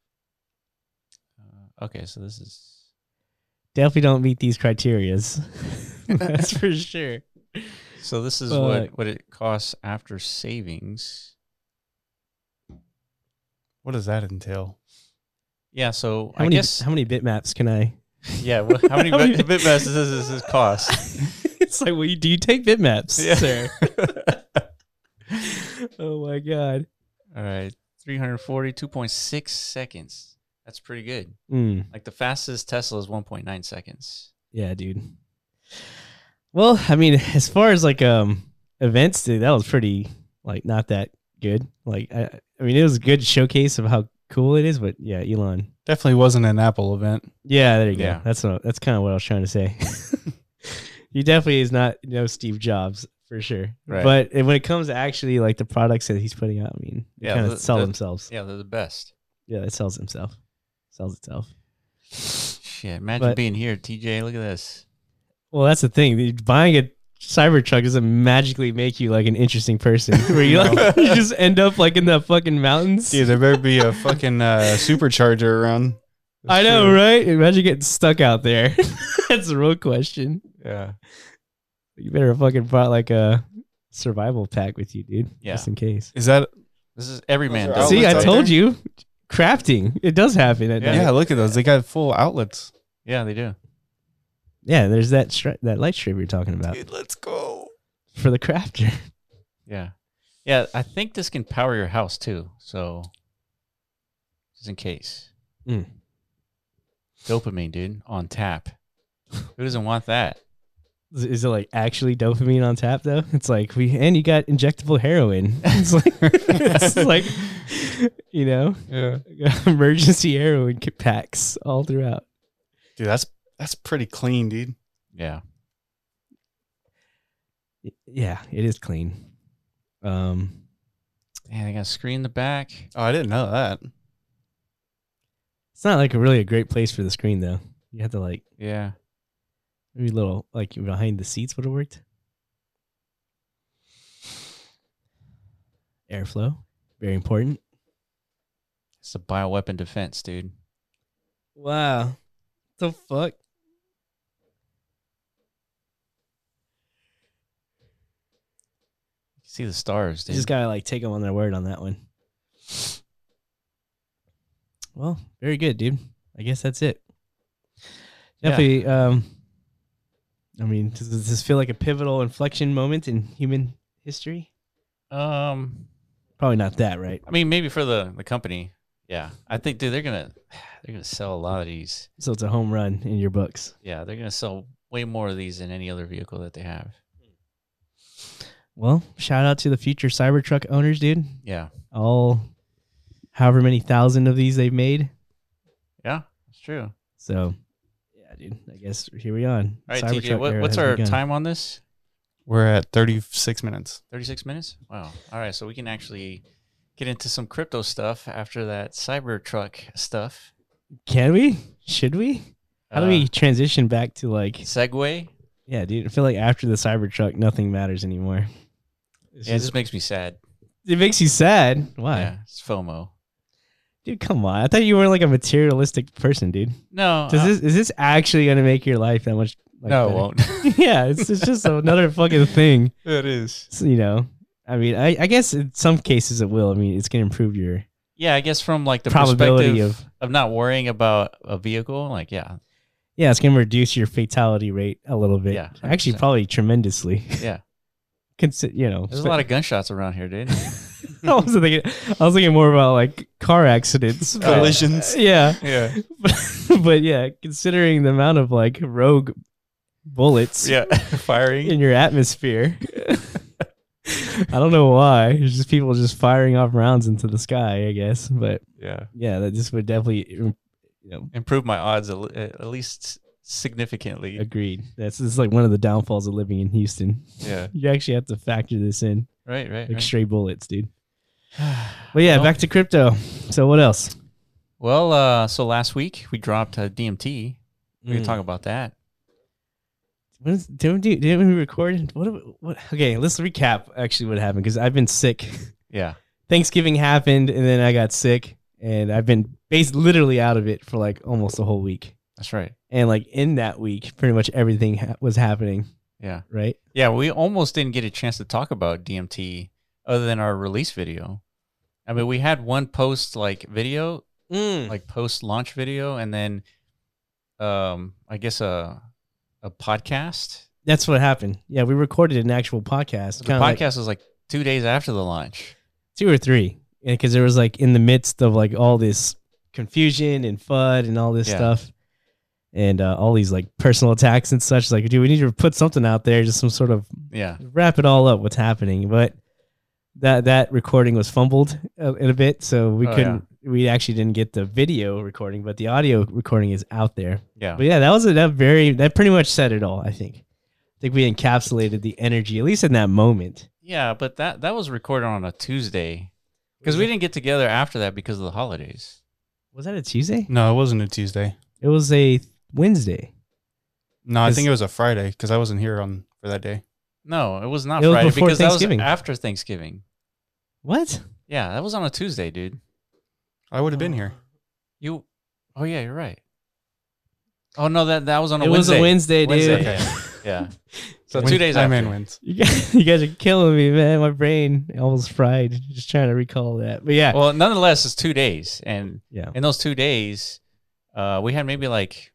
Uh, okay, so this is. Definitely don't meet these criterias. That's for sure. So this is Fuck. what, what it costs after savings. What does that entail? Yeah, so How I many guess. how many bitmaps can I? Yeah, what, how many How many- bit, bitmaps does this, this cost? It's like, well, you, do you take bitmaps, Yeah. sir? Oh my god. All right, three hundred forty, two point six seconds. That's pretty good. Mm, Like the fastest Tesla is one point nine seconds. yeah, dude. Well, I mean, as far as like um events, dude, that was pretty like not that good. Like, I, I mean, it was a good showcase of how cool it is, but yeah, Elon. Definitely wasn't an Apple event. Yeah, there you go. Yeah. That's what, that's kind of what I was trying to say. He definitely is not no Steve Jobs for sure. Right. But when it comes to actually like the products that he's putting out, I mean, they Yeah, kind the- of sell the- themselves. Yeah, they're the best. Yeah, it sells himself. Sells itself. Shit, imagine But- being here, T J. Look at this. Well, that's the thing. dude. Buying a Cybertruck doesn't magically make you like an interesting person. Where you like you just end up like in the fucking mountains. Dude, there better be a fucking uh, supercharger around. I know, right? Imagine getting stuck out there. That's the real question. Yeah. You better fucking bought like a survival pack with you, dude. Yeah. Just in case. Is that? This is every man are does. See, I outlets told out there? you. Crafting. It does happen at Yeah. night. Yeah, look at those. They got full outlets. Yeah, they do. Yeah, there's that stri- that light strip you're talking about Dude, let's go. for the crafter. Yeah. Yeah, I think this can power your house too. So, just in case. Mm. Dopamine, dude, on tap. Who doesn't want that? Is is it like actually dopamine on tap though? It's like we and you got injectable heroin. It's like it's like you know, Yeah. emergency heroin kit packs all throughout. Dude, that's that's pretty clean, dude. Yeah. Y- Yeah, it is clean. Um, Man, they got a screen in the back. Oh, I didn't know that. it's not like a really a great place for the screen though. You have to like Yeah. maybe a little like behind the seats would have worked. Airflow, very important. It's a bioweapon defense, dude. Wow, the fuck. You see the stars, You dude. just gotta like take them on their word on that one. Well, very good, dude. I guess that's it. Yeah. Definitely. Um, I mean, does, does this feel like a pivotal inflection moment in human history? Um, Probably not that, right? I mean, maybe for the, the company. Yeah. I think, dude, they're gonna they're gonna sell a lot of these. So it's a home run in your books. Yeah, they're gonna sell way more of these than any other vehicle that they have. Well, shout out to the future Cybertruck owners, dude. Yeah. All, however many thousand of these they've made. Yeah, it's true. So, yeah, dude. I guess here we are. All right, T J, what, what's our time on this? We're at thirty-six minutes. thirty-six minutes? Wow. All right, so we can actually get into some crypto stuff after that Cybertruck stuff. Can we? Should we? How do Uh, we transition back to like? Segue? Yeah, dude. I feel like after the Cybertruck, nothing matters anymore. It's Yeah, it just- just makes me sad. it makes you sad. Why, Yeah, it's FOMO. dude? Come on. I thought you were like a materialistic person, dude. No, Does uh, this is this actually gonna make your life that much? Like, no, it better? won't. Yeah, it's, it's just another fucking thing. It is. So, you know, I mean, I, I guess in some cases it will. I mean, it's gonna improve your yeah, I guess from like the probability perspective of of not worrying about a vehicle, like yeah, yeah, it's gonna reduce your fatality rate a little bit. Yeah, one hundred actually, percent. probably tremendously. yeah. Consi- you know, There's a lot of gunshots around here, dude. I was thinking, I was thinking more about like car accidents, but- Collisions. Yeah, Yeah. but, but yeah, considering the amount of like rogue bullets yeah, firing. in your atmosphere, I don't know why. It's just people just firing off rounds into the sky, I guess. But Yeah, yeah, that this would definitely, you know, improve my odds a li- at least significantly. agreed. That's this is like one of the downfalls of living in Houston. Yeah, You actually have to factor this in, right, right. like right. stray bullets, dude. But yeah, Well- back to crypto. So what else? Well, uh, so last week we dropped uh, D M T. We can Mm. talk about that. When is, didn't, we, didn't we record? What, what? Okay, let's recap actually what happened because I've been sick. Yeah, Thanksgiving happened and then I got sick and I've been based literally out of it for like almost a whole week. that's right. And like in that week, pretty much everything ha- was happening, Yeah, right? yeah. We almost didn't get a chance to talk about D M T other than our release video. I mean, we had one post like video, like post launch video, and then, um, I guess a a podcast. That's what happened. Yeah, we recorded an actual podcast. The kinda like podcast was like two days after the launch. two or three, because there was like in the midst of like all this confusion and F U D and all this Yeah. stuff, and uh, all these like personal attacks and such. Like, dude, we need to put something out there, just some sort of Yeah, wrap it all up. What's happening? But that that recording was fumbled a, in a bit, so we Oh, couldn't. We actually didn't get the video recording, but the audio recording is out there. yeah, But yeah, that was a that very that pretty much said it all. I think. I think we encapsulated the energy, at least in that moment. yeah. But that that was recorded on a Tuesday because we didn't get together after that because of the holidays. Was that a Tuesday? No, it wasn't a Tuesday. It was a Wednesday. No, I 'Cause- think it was a Friday because I wasn't here on for that day. No, it was not It was Friday before because that was Thanksgiving. after Thanksgiving. What? Yeah, that was on a Tuesday, dude. I would have been here. You, oh yeah, you're right. Oh no, that that was on a It was Wednesday. a Wednesday, dude. Wednesday. Yeah. So two days after. wins. You guys, you guys are killing me, man. My brain almost fried just trying to recall that. But yeah. Well, nonetheless, it's two days. And yeah. in those two days, uh, we had maybe like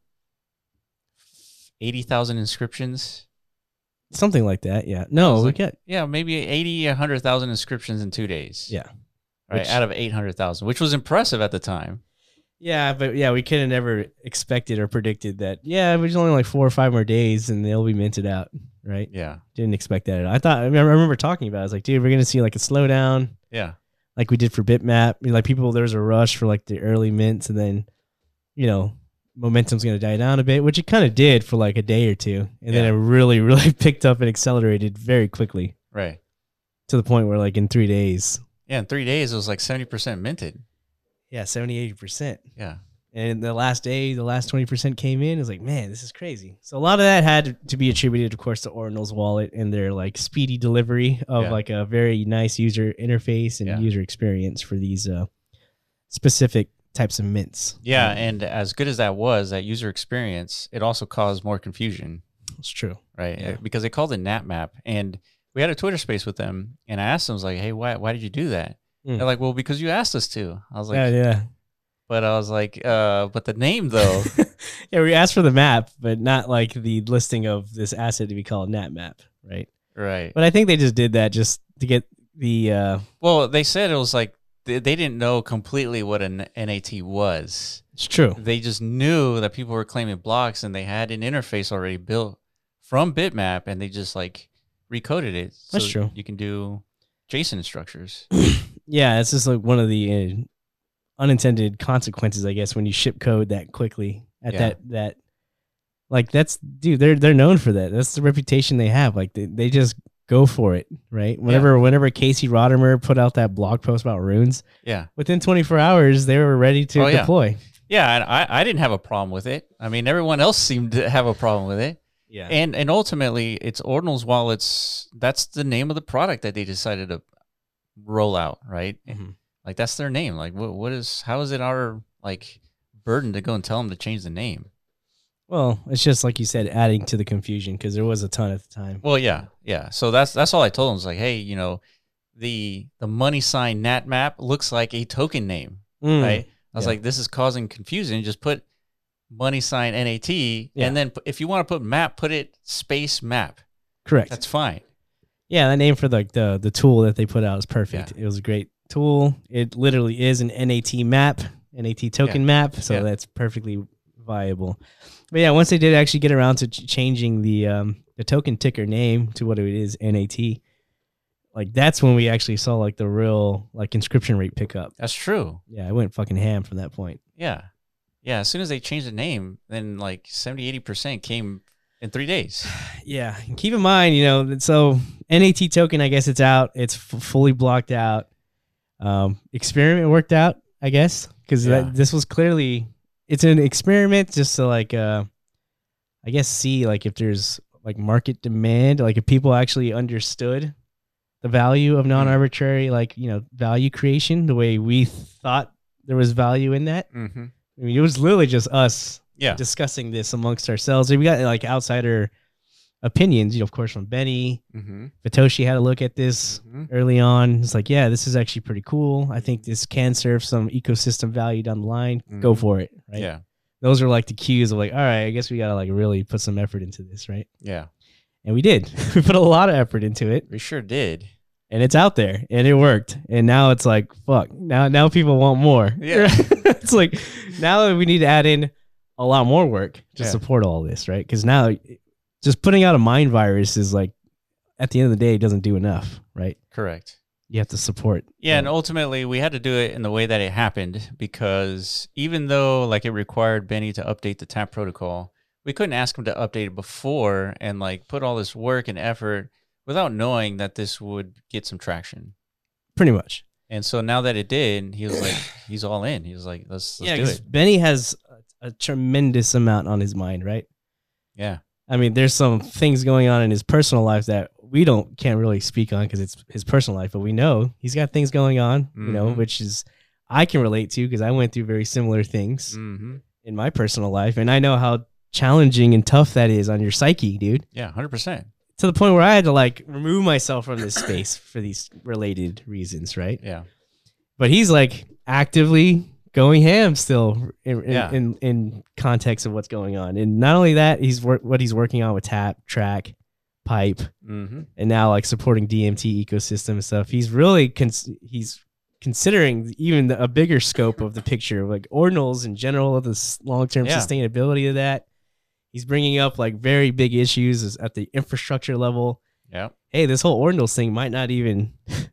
eighty thousand inscriptions. Something like that, yeah. No, we like, got... Yeah, maybe eighty, one hundred thousand inscriptions in two days. Yeah. Right, which, out of eight hundred thousand, which was impressive at the time. Yeah, but yeah, we could have never expected or predicted that, yeah, there's only like four or five more days and they'll be minted out, right? Yeah. Didn't expect that at all. I thought, I remember, I remember talking about it. I was like, dude, we're going to see like a slowdown. Yeah. Like we did for Bitmap. Like people, there was a rush for like the early mints and then, you know, momentum's going to die down a bit, which it kind of did for like a day or two. And yeah. then it really, really picked up and accelerated very quickly. Right. To the point where like in three days. Yeah, in three days, it was like seventy percent minted. Yeah, seventy, eighty percent. Yeah. And the last day, the last twenty percent came in. It was like, man, this is crazy. So a lot of that had to be attributed, of course, to Ordinal's wallet and their like speedy delivery of yeah. like a very nice user interface and yeah. user experience for these uh, specific types of mints. Yeah, um, and as good as that was, that user experience, it also caused more confusion. It's true. Right? Yeah. Because they called it NatMap. And we had a Twitter space with them, and I asked them, I was like, hey, why, why did you do that? Mm. They're like, well, because you asked us to. I was like, yeah, yeah. But I was like, uh, but the name though. Yeah, we asked for the map, but not like the listing of this asset to be called NatMap, right? Right. But I think they just did that just to get the. Uh, well, they said it was like they, they didn't know completely what an N A T was. It's true. They just knew that people were claiming blocks, and they had an interface already built from Bitmap, and they just like recoded it. So That's true. You can do JSON structures. Yeah, it's just like one of the uh, unintended consequences, I guess, when you ship code that quickly at yeah. that that. Like that's dude, they're they're known for that. That's the reputation they have. Like they, they just go for it, right? Whenever yeah. whenever Casey Rodimer put out that blog post about runes, yeah, within twenty-four hours they were ready to oh, deploy. Yeah, yeah and I, I didn't have a problem with it. I mean, everyone else seemed to have a problem with it. Yeah. And and ultimately it's Ordinal's wallets, that's the name of the product that they decided to roll out, right? Mm-hmm. Like that's their name. Like what what is how is it our like burden to go and tell them to change the name? Well, it's just like you said, adding to the confusion because there was a ton at the time. Well, yeah, yeah. So that's that's all I told them. Was like, hey, you know, the the money sign NatMap looks like a token name, mm, right? I was yeah. like, this is causing confusion. Just put money sign N A T, yeah. and then if you want to put map, put it space map. Correct. That's fine. Yeah, that name for the the, the tool that they put out is perfect. Yeah. It was a great tool. It literally is an N A T map, N A T token yeah. map, so yeah. that's perfectly viable. But yeah, once they did actually get around to ch- changing the um, the token ticker name to what it is, N A T, like that's when we actually saw like the real like inscription rate pick up. That's true. Yeah, I went fucking ham from that point. Yeah. Yeah, as soon as they changed the name, then like seventy, eighty percent came in three days. Yeah, and keep in mind, you know, so N A T token, I guess it's out. It's f- fully blocked out. Um, experiment worked out, I guess, because yeah. this was clearly... It's an experiment just to like, uh, I guess, see like if there's like market demand, like if people actually understood the value of non-arbitrary, like, you know, value creation, the way we thought there was value in that. Mm-hmm. I mean, it was literally just us yeah. discussing this amongst ourselves. We got like outsider opinions, you know, of course, from Benny. Mm-hmm. Fatoshi had a look at this mm-hmm. early on. It's like, yeah, this is actually pretty cool. I think this can serve some ecosystem value down the line. Mm-hmm. Go for it, right? Yeah. Those are like the cues of like, all right, I guess we got to like really put some effort into this, right? Yeah. And we did. We put a lot of effort into it. We sure did. And it's out there and it worked. And now it's like, fuck, now now people want more. Yeah. It's like, now we need to add in a lot more work to yeah. support all this, right? Because now just putting out a mind virus is like, at the end of the day, it doesn't do enough, right? Correct. You have to support. Yeah, um, and ultimately we had to do it in the way that it happened because even though like it required Benny to update the tap protocol, we couldn't ask him to update it before and like put all this work and effort without knowing that this would get some traction. Pretty much. And so now that it did, he was like, he's all in. He was like, let's, let's yeah, do it. Benny has a, a tremendous amount on his mind, right? Yeah. I mean, there's some things going on in his personal life that we don't can't really speak on because it's his personal life, but we know he's got things going on, mm-hmm. you know, which is I can relate to because I went through very similar things mm-hmm. in my personal life, and I know how challenging and tough that is on your psyche, dude. Yeah, one hundred percent. To the point where I had to like remove myself from this space for these related reasons, right? Yeah. But he's like actively going ham still in in, Yeah. in, in context of what's going on. And not only that, he's wor- what he's working on with Tap, Track, Pipe, Mm-hmm. and now like supporting D M T ecosystem and stuff. He's really cons- he's considering even the, a bigger scope of the picture, like ordinals in general, of the s- long-term Yeah. sustainability of that. He's bringing up like very big issues as- at the infrastructure level. Yeah. Hey, this whole ordinals thing might not even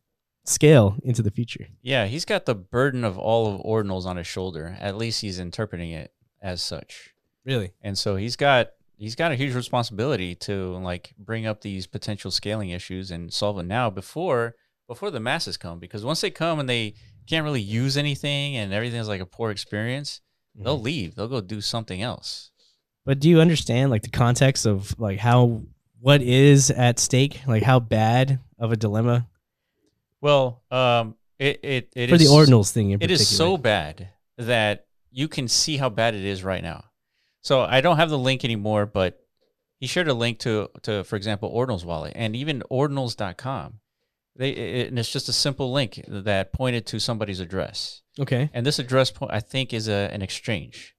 scale into the future. Yeah, he's got the burden of all of ordinals on his shoulder. At least he's interpreting it as such. Really? And so he's got he's got a huge responsibility to like bring up these potential scaling issues and solve it now before before the masses come. Because once they come and they can't really use anything and everything's like a poor experience, Mm-hmm. they'll leave. They'll go do something else. But do you understand like the context of like how what is at stake, like how bad of a dilemma Well, um, it it it for is, the ordinals thing in It particular? is so bad that you can see how bad it is right now. So I don't have the link anymore, but he shared a link to to for example Ordinals wallet and even ordinals dot com. They it, and it's just a simple link that pointed to somebody's address. Okay. And this address point I think is a an exchange.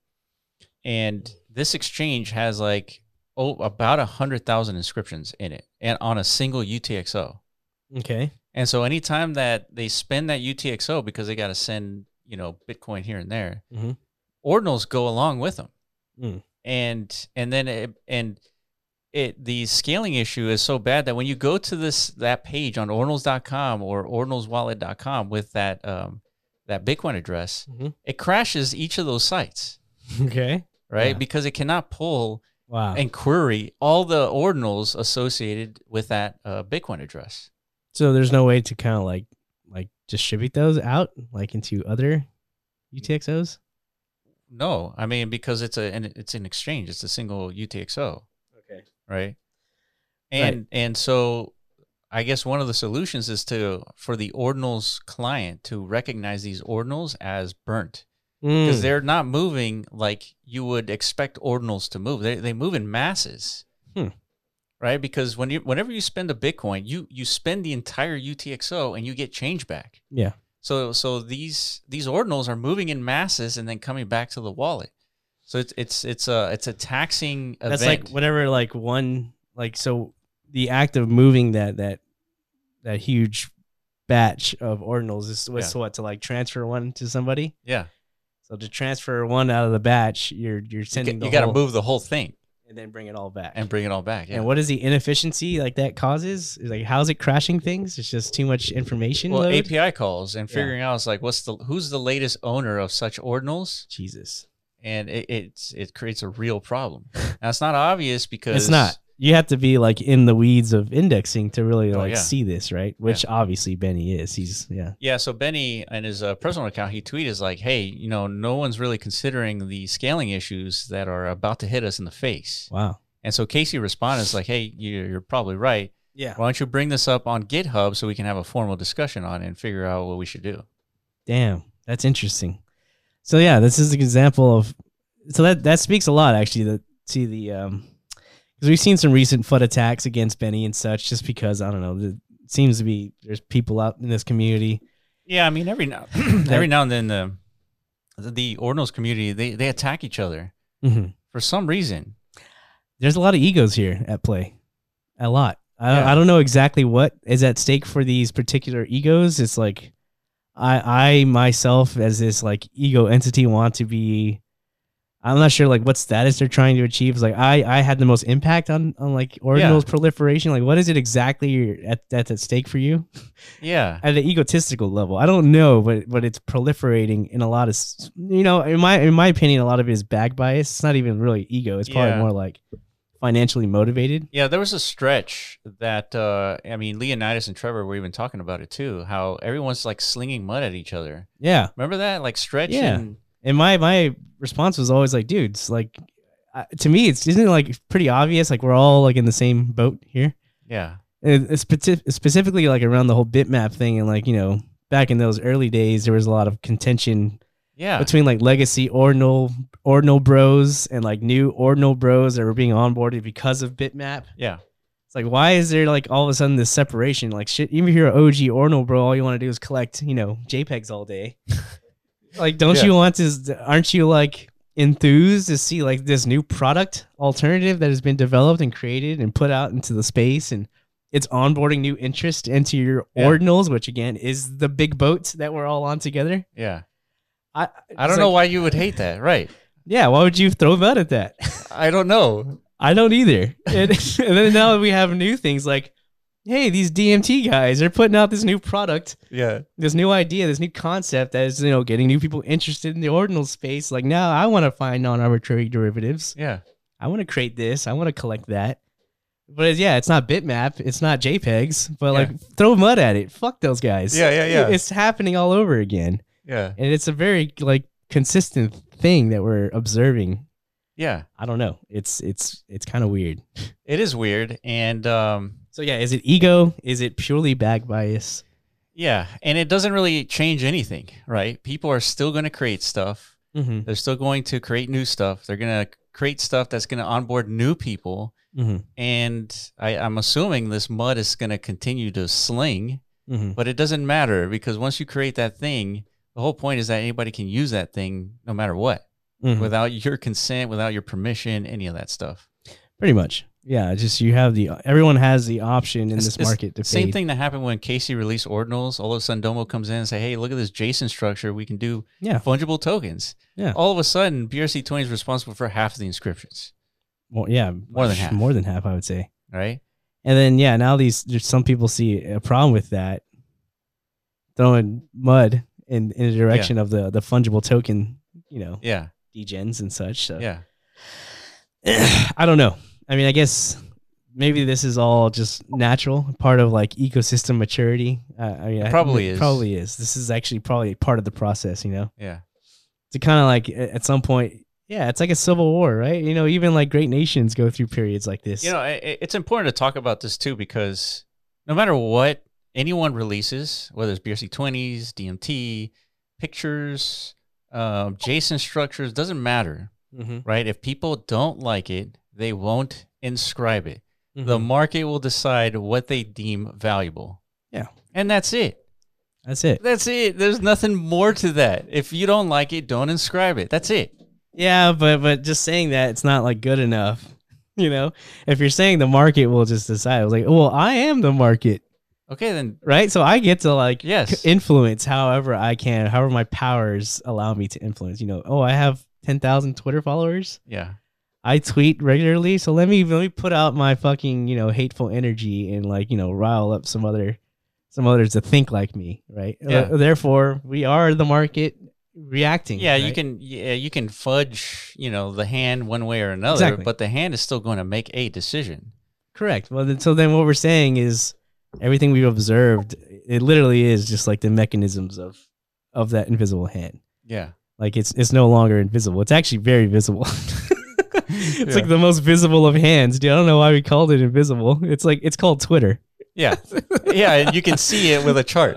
And this exchange has like oh about a hundred thousand inscriptions in it and on a single U T X O. Okay. And so anytime that they spend that U T X O because they got to send, you know, Bitcoin here and there, Mm-hmm. ordinals go along with them. Mm. And and then it, and it the scaling issue is so bad that when you go to this that page on ordinals dot com or ordinals wallet dot com with that um that Bitcoin address, Mm-hmm. it crashes each of those sites, Okay. right? Yeah. Because it cannot pull Wow. and query all the ordinals associated with that uh, Bitcoin address. So there's no way to kind of like like distribute those out like into other U T X Os? No, I mean because it's a and it's an exchange. It's a single U T X O, Okay. right? And and so I guess one of the solutions is to for the ordinals client to recognize these ordinals as burnt because Mm. they're not moving like you would expect ordinals to move. They they move in masses, Hmm. right? Because when you whenever you spend a Bitcoin, you you spend the entire U T X O and you get change back. Yeah. So so these these ordinals are moving in masses and then coming back to the wallet. So it's it's it's a it's a taxing event. That's like whenever like one like so the act of moving that that that huge batch of ordinals is was Yeah. what to like transfer one to somebody. yeah. So to transfer one out of the batch, you're you're You, sending got the to whole, move the whole thing and then bring it all back. and bring it all back. Yeah. And what is the inefficiency like that causes? Is like how's it crashing things? It's just too much information. well, load? A P I calls and Yeah. figuring out it's like what's the who's the latest owner of such ordinals, Jesus. and it it's, it creates a real problem. Now it's not obvious because It's not. You have to be like in the weeds of indexing to really Oh, like yeah. see this, right? Which obviously Benny is. He's yeah. Yeah, so Benny in his uh, personal account, he tweeted is like, "Hey, you know, no one's really considering the scaling issues that are about to hit us in the face." Wow. And so Casey responded is like, "Hey, you're, you're probably right. Yeah. Why don't you bring this up on GitHub so we can have a formal discussion on it and figure out what we should do?" Damn, that's interesting. So yeah, this is an example of so that that speaks a lot actually to see the um because we've seen some recent FUD attacks against Benny and such just because I don't know it seems to be there's people out in this community. Yeah, I mean every now every now and then the the, the ordinals community they they attack each other Mm-hmm. for some reason. There's a lot of egos here at play, a lot. I don't, Yeah. I don't know exactly what is at stake for these particular egos. It's like I I myself as this like ego entity want to be. I'm not sure like what status they're trying to achieve. It's like I I had the most impact on on like ordinals proliferation. Like what is it exactly at that's at stake for you Yeah. at an egotistical level? I don't know, but but it's proliferating in a lot of s- you know in my in my opinion a lot of it is bag bias. It's not even really ego. It's probably Yeah. more like financially motivated. Yeah, there was a stretch that uh I mean Leonidas and Trevor were even talking about it too, how everyone's like slinging mud at each other. Yeah. Remember that? Like stretch Yeah. and And my my response was always like, dudes, like uh, to me, it's isn't it like pretty obvious? Like we're all like in the same boat here. yeah. And it's speci- specifically like around the whole bitmap thing, and like you know, back in those early days, there was a lot of contention Yeah. Between like legacy ordinal ordinal bros and like new ordinal bros that were being onboarded because of Bitmap. Yeah. It's like, why is there like all of a sudden this separation? Like shit, even if you're an O G ordinal bro, all you want to do is collect, you know, JPEGs all day. Like, don't Yeah. you want to, aren't you like enthused to see like this new product alternative that has been developed and created and put out into the space, and it's onboarding new interest into your Yeah. ordinals, which again is the big boat that we're all on together. Yeah. I I don't know why you would hate that. Right. Yeah, why would you throw mud at that? I don't know. I don't either. And, and then now we have new things like, hey, these D M T guys are putting out this new product, Yeah. this new idea, this new concept that is, you know, getting new people interested in the ordinal space. Like, now I want to find non-arbitrary derivatives. Yeah. I want to create this. I want to collect that. But it's, yeah, it's not bitmap. It's not JPEGs. But Yeah. like, throw mud at it. Fuck those guys. Yeah, yeah, yeah. It's happening all over again. Yeah. And it's a very like consistent thing that we're observing. Yeah. I don't know. It's it's it's kind of weird. It is weird. And um So yeah, is it ego? Is it purely bag bias? yeah, and it doesn't really change anything, right? People are still going to create stuff. Mm-hmm. They're still going to create new stuff. They're going to create stuff that's going to onboard new people. Mm-hmm. And I, I'm assuming this mud is going to continue to sling, Mm-hmm. but it doesn't matter because once you create that thing, the whole point is that anybody can use that thing no matter what, Mm-hmm. without your consent, without your permission, any of that stuff. Pretty much. Yeah, just you have the everyone has the option in It's- this it's market to Same fade. thing that happened when Casey released ordinals. All of a sudden, Domo comes in and say, "Hey, look at this JSON structure. We can do Yeah. fungible tokens." Yeah. All of a sudden, B R C twenty is responsible for half of the inscriptions, Well, yeah, More than half. More than half, I would say. right? And then yeah, now these there's some people see a problem with that, throwing mud in in the direction of the the fungible token, you know, Yeah, degens and such. So yeah, I don't know. I mean, I guess maybe this is all just natural, part of like ecosystem maturity. Uh, I mean, It I- probably it is. Probably is. This is actually probably part of the process, you know, yeah, to kind of like a- at some point, yeah, it's like a civil war, right? You know, even like great nations go through periods like this. You know, i- it's important to talk about this too because no matter what anyone releases, whether it's B R C twenties, D M T, pictures, um, JSON structures, doesn't matter, mm-hmm. right? If people don't like it, they won't inscribe it. The market will decide what they deem valuable. Yeah. And that's it. That's it. That's it. There's nothing more to that. If you don't like it, don't inscribe it. That's it. Yeah, but but just saying that it's not like good enough. You know, if you're saying the market will just decide, I was like, well, I am the market, Okay, then. right? So I get to like Yes. c- influence however I can, however my powers allow me to influence. You know, oh, I have ten thousand Twitter followers. Yeah. I tweet regularly, so let me let me put out my fucking, you know, hateful energy and like, you know, rile up some other some others to think like me, right? Yeah. Uh, therefore, we are the market reacting. Yeah, you right? can. Yeah, you can fudge, you know, the hand one way or another, Exactly. but the hand is still going to make a decision. Correct. Well, then, so then what we're saying is everything we've observed, it literally is just like the mechanisms of of that invisible hand. Yeah. Like it's it's no longer invisible. It's actually very visible. It's Yeah. like the most visible of hands, dude. I don't know why we called it invisible. It's like it's called Twitter. Yeah. Yeah, and you can see it with a chart.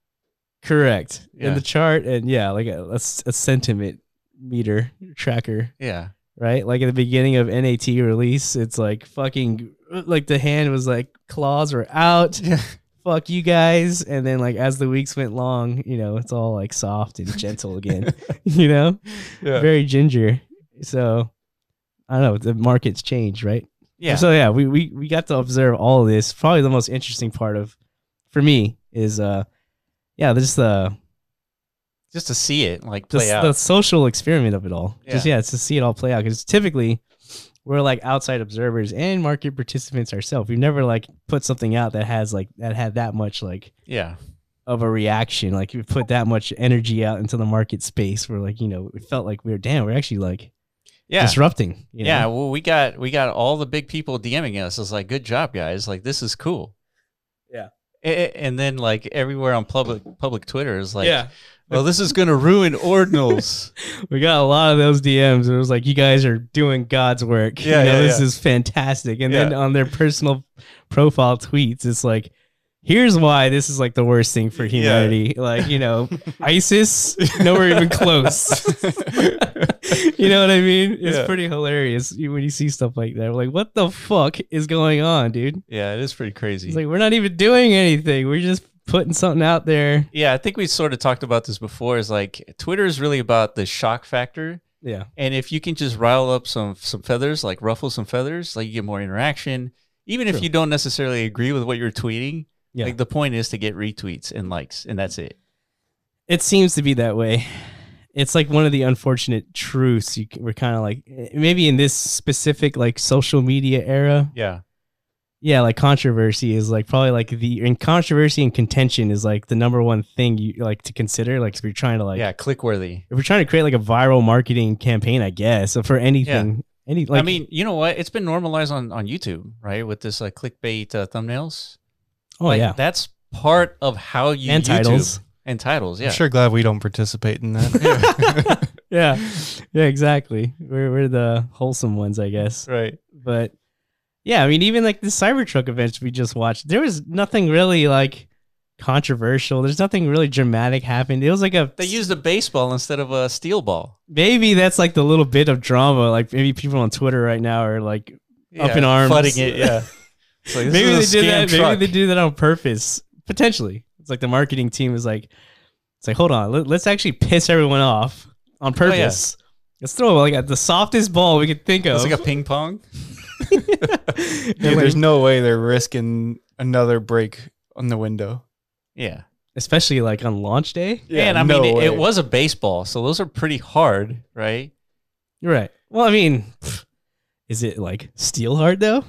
Correct. Yeah. In the chart, and yeah, like a, a s- a sentiment meter tracker, Yeah. right? Like at the beginning of N A T release, it's like fucking like the hand was like claws were out. Yeah. Fuck you guys. And then like as the weeks went long, you know, it's all like soft and gentle again. You know? Yeah. Very ginger. So I don't know, the market's changed, right? Yeah. So yeah, we, we we got to observe all of this. Probably the most interesting part of for me is uh yeah, just the Just to see it like just play out. the social experiment of it all. Just Yeah. yeah, it's to see it all play out because typically we're like outside observers and market participants ourselves. We've never like put something out that has like that had that much like Yeah. of a reaction. Like we put that much energy out into the market space. We're like, you know, it felt like we were damn, we're actually like Yeah. disrupting. You know? Yeah, well, we got we got all the big people DMing us. It's like, good job, guys. Like, this is cool. Yeah. A- And then like everywhere on public public Twitter is like, yeah. well, this is gonna ruin ordinals. We got a lot of those D Ms. It was like, you guys are doing God's work. Yeah, You know, yeah, this yeah. is fantastic. And then Yeah. on their personal profile tweets, it's like, here's why this is like the worst thing for humanity. Yeah. Like, you know, ISIS, nowhere even close. You know what I mean? It's yeah. pretty hilarious when you see stuff like that. We're like, what the fuck is going on, dude? Yeah, it is pretty crazy. It's like, we're not even doing anything. We're just putting something out there. Yeah, I think we sort of talked about this before. Is like Twitter is really about the shock factor. Yeah. And if you can just rile up some some feathers, like ruffle some feathers, like you get more interaction. Even True. If you don't necessarily agree with what you're tweeting, yeah. like the point is to get retweets and likes, and that's it. It seems to be that way. It's like one of the unfortunate truths. You can, we're kind of like, maybe in this specific like social media era. Yeah. Yeah, like controversy is like probably like the in controversy and contention is like the number one thing you like to consider. Like if you're trying to like yeah, click worthy. If we're trying to create like a viral marketing campaign, I guess, so for anything, yeah. any like I mean, you know what? It's been normalized on on YouTube, right? With this like clickbait uh, thumbnails. Oh like, yeah, that's part of how you and YouTube. Titles and titles. Yeah, I'm sure glad we don't participate in that. yeah, yeah, exactly. We're we're the wholesome ones, I guess. Right, but. Yeah, I mean, even like the Cybertruck events we just watched, there was nothing really like controversial. There's nothing really dramatic happened. It was like a they used a baseball instead of a steel ball. Maybe that's like the little bit of drama. Like maybe people on Twitter right now are like yeah, up in arms, flooding it. Yeah, like, maybe they did that. Truck. Maybe they do that on purpose. Potentially, it's like the marketing team is like, it's like, hold on, let, let's actually piss everyone off on purpose. Oh, yeah. Let's throw like the softest ball we could think of. It's like a ping pong. Yeah, there's no way they're risking another break on the window. Yeah. Especially like on launch day. Yeah, and I no mean, it, it was a baseball, so those are pretty hard, right? You're right. Well, I mean, is it like steel hard though?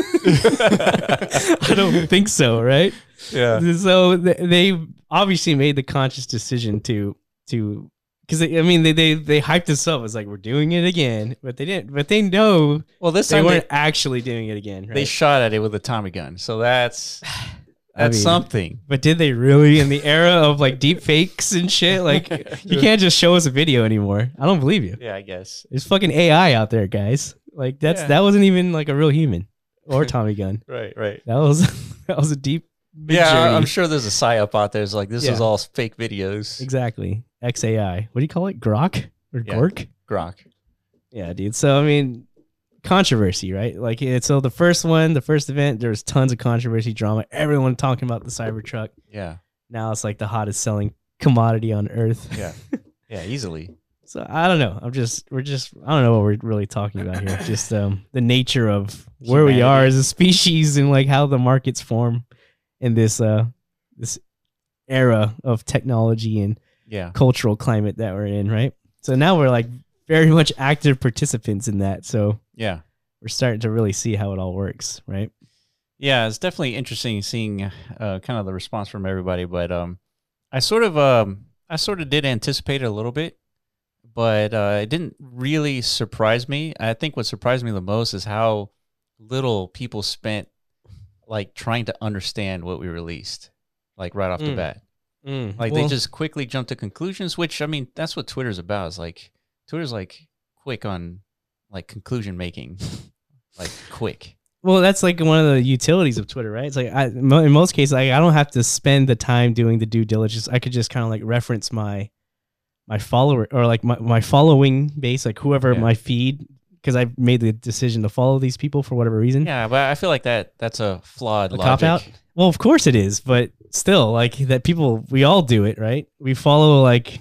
I don't think so, right? Yeah. So they obviously made the conscious decision to to because I mean they, they they hyped this up. It's like we're doing it again, but they didn't. But they know well this they time weren't they, actually doing it again. Right? They shot at it with a Tommy gun, so that's that's I mean, something. But did they really in the era of like deep fakes and shit? Like you can't just show us a video anymore. I don't believe you. Yeah, I guess there's fucking A I out there, guys. Like that's yeah. that wasn't even like a real human or Tommy gun. Right, right. That was that was a deep. Yeah, journey. I'm sure there's a psyop out there. It's like this yeah. is all fake videos. Exactly. X A I. What do you call it? Grok or yeah. Gork? Grok. Yeah, dude. So I mean, controversy, right? Like, it, so the first one, the first event, there was tons of controversy, drama. Everyone talking about the Cybertruck. Yeah. Now it's like the hottest selling commodity on Earth. Yeah. Yeah, easily. So I don't know. I'm just, we're just, I don't know what we're really talking about here. Just um, the nature of where Humanity. We are as a species and like how the markets form in this uh this era of technology and yeah. cultural climate that we're in, right? So now we're like very much active participants in that. So yeah, we're starting to really see how it all works, right? Yeah, it's definitely interesting seeing uh, kind of the response from everybody. But um, I sort of um, I sort of did anticipate it a little bit, but uh, it didn't really surprise me. I think what surprised me the most is how little people spent like trying to understand what we released, like right off mm. the bat. Mm. Like well, they just quickly jump to conclusions, which I mean, that's what Twitter's about. Is like Twitter's like quick on like conclusion making, like quick. Well, that's like one of the utilities of Twitter, right? It's like I, in most cases, like, I don't have to spend the time doing the due diligence. I could just kind of like reference my my follower or like my, my following base, like whoever yeah. my feed. Because I made the decision to follow these people for whatever reason. Yeah, but I feel like that that's a flawed a logic. Cop out? Well, of course it is, but still, like that people, we all do it, right? We follow like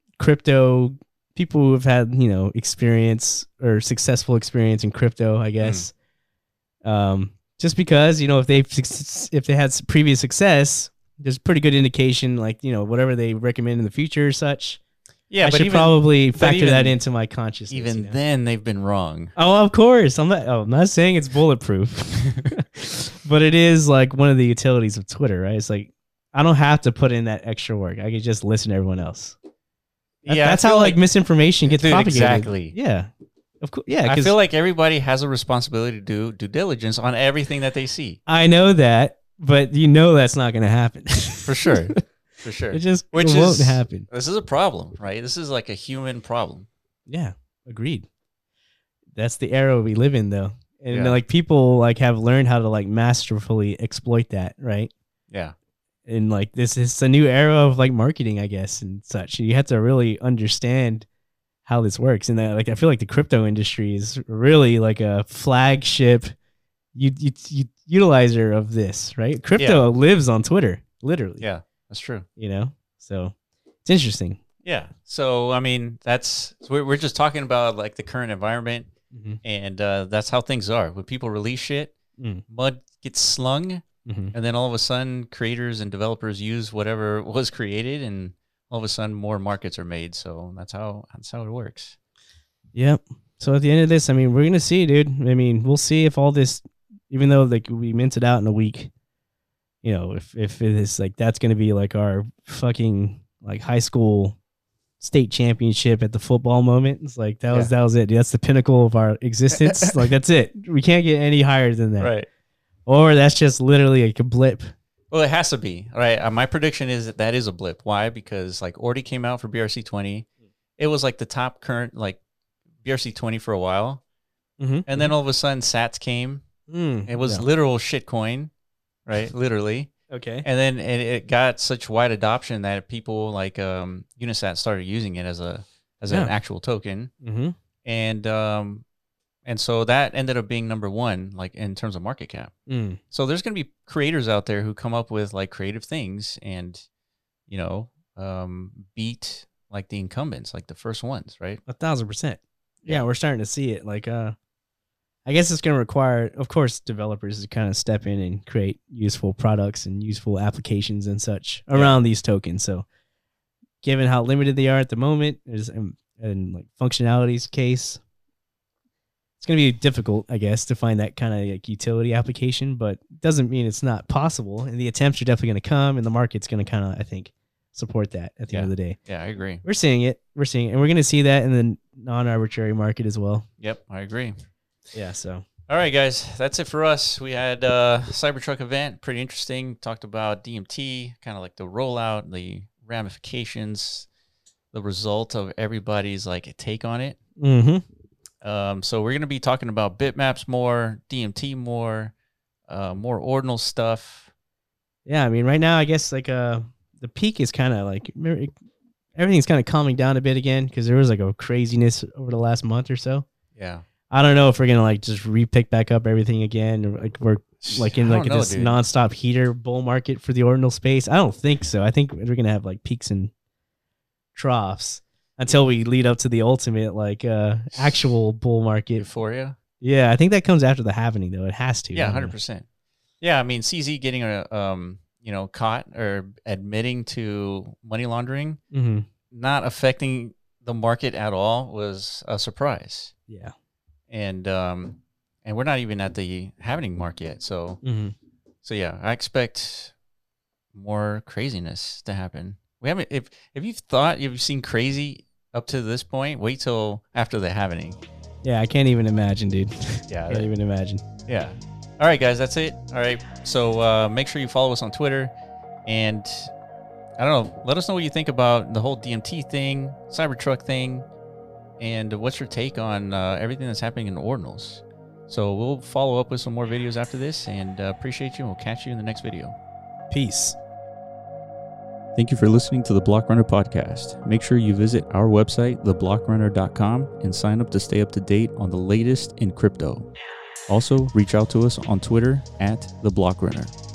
crypto people who have had, you know, experience or successful experience in crypto, I guess. Mm. Um, just because, you know, if they've if they had previous success, there's pretty good indication, like, you know, whatever they recommend in the future or such. Yeah, I but should even, probably factor even, that into my consciousness. Even you know? Then, they've been wrong. Oh, of course. I'm not. Oh, I'm not saying it's bulletproof, but it is like one of the utilities of Twitter, right? It's like I don't have to put in that extra work. I can just listen to everyone else. That, yeah, that's how like, like misinformation gets dude, propagated. Exactly. Yeah, of course. Yeah, I feel like everybody has a responsibility to do due diligence on everything that they see. I know that, but you know that's not going to happen for sure. For sure. It just Which it won't is, happen. This is a problem, right? This is like a human problem. Yeah, agreed. That's the era we live in, though. And yeah. like people like have learned how to like masterfully exploit that, right? Yeah. and like this is a new era of like marketing, I guess, and such. You have to really understand how this works, and that, like I feel like the crypto industry is really like a flagship you, you, you, utilizer of this, right? Crypto yeah. lives on Twitter, literally. Yeah, that's true. You know, so it's interesting. Yeah. So I mean, that's we're we're just talking about like the current environment, mm-hmm. and uh, that's how things are. When people release shit, mm. mud gets slung, mm-hmm. and then all of a sudden, creators and developers use whatever was created, and all of a sudden, more markets are made. So that's how that's how it works. Yep. So at the end of this, I mean, we're gonna see, dude. I mean, we'll see if all this, even though like we mint it out in a week, you know, if if it is like that's gonna be like our fucking like high school state championship at the football moment. It's like that was yeah. that was it. Dude. That's the pinnacle of our existence. Like that's it. We can't get any higher than that. Right. Or that's just literally like a blip. Well, it has to be, right? Uh, my prediction is that that is a blip. Why? Because like Ordi came out for B R C twenty. It was like the top current, like B R C twenty for a while. Mm-hmm. And then all of a sudden Sats came. Mm, it was yeah. literal shitcoin, right? Literally. Okay. And then it, it got such wide adoption that people like um, Unisat started using it as a as yeah. an actual token. Mm-hmm. And um, And so that ended up being number one, like in terms of market cap. Mm. So there's going to be creators out there who come up with like creative things and, you know, um, beat like the incumbents, like the first ones, right? A thousand percent. Yeah, we're starting to see it. Like, uh, I guess it's going to require, of course, developers to kind of step in and create useful products and useful applications and such around yeah. these tokens. So given how limited they are at the moment, is and, and like functionalities case, it's going to be difficult, I guess, to find that kind of like utility application, but it doesn't mean it's not possible. And the attempts are definitely going to come, and the market's going to kind of, I think, support that at the yeah. end of the day. Yeah, I agree. We're seeing it. We're seeing it. And we're going to see that in the non-arbitrary market as well. Yep, I agree. Yeah, so. All right, guys, that's it for us. We had a Cybertruck event, pretty interesting. Talked about D M T, kind of like the rollout, the ramifications, the result of everybody's like take on it. Mm-hmm. Um, so we're going to be talking about bitmaps more, D M T more, uh, more ordinal stuff. Yeah, I mean, right now, I guess like uh, the peak is kind of like everything's kind of calming down a bit again because there was like a craziness over the last month or so. Yeah. I don't know if we're gonna like just re-pick back up everything again, or like we're like in like know, this dude. nonstop heater bull market for the ordinal space. I don't think so. I think we're gonna have like peaks and troughs until we lead up to the ultimate like uh actual bull market. Euphoria. Yeah, I think that comes after the halvening though. It has to. Yeah, hundred percent. Yeah, I mean C Z getting a um you know caught or admitting to money laundering, mm-hmm. not affecting the market at all was a surprise. Yeah. And um, and we're not even at the halvening mark yet, so mm-hmm. so yeah, I expect more craziness to happen. We haven't. If if you've thought you've seen crazy up to this point, wait till after the halvening. Yeah, I can't even imagine, dude. Yeah, I can't even imagine. Yeah. All right, guys, that's it. All right, so uh, make sure you follow us on Twitter, and I don't know, let us know what you think about the whole D M T thing, Cybertruck thing. And what's your take on uh, everything that's happening in Ordinals? So we'll follow up with some more videos after this, and uh, appreciate you, and we'll catch you in the next video. Peace. Thank you for listening to the Blockrunner podcast. Make sure you visit our website, the block runner dot com, and sign up to stay up to date on the latest in crypto. Also, reach out to us on Twitter at the Blockrunner.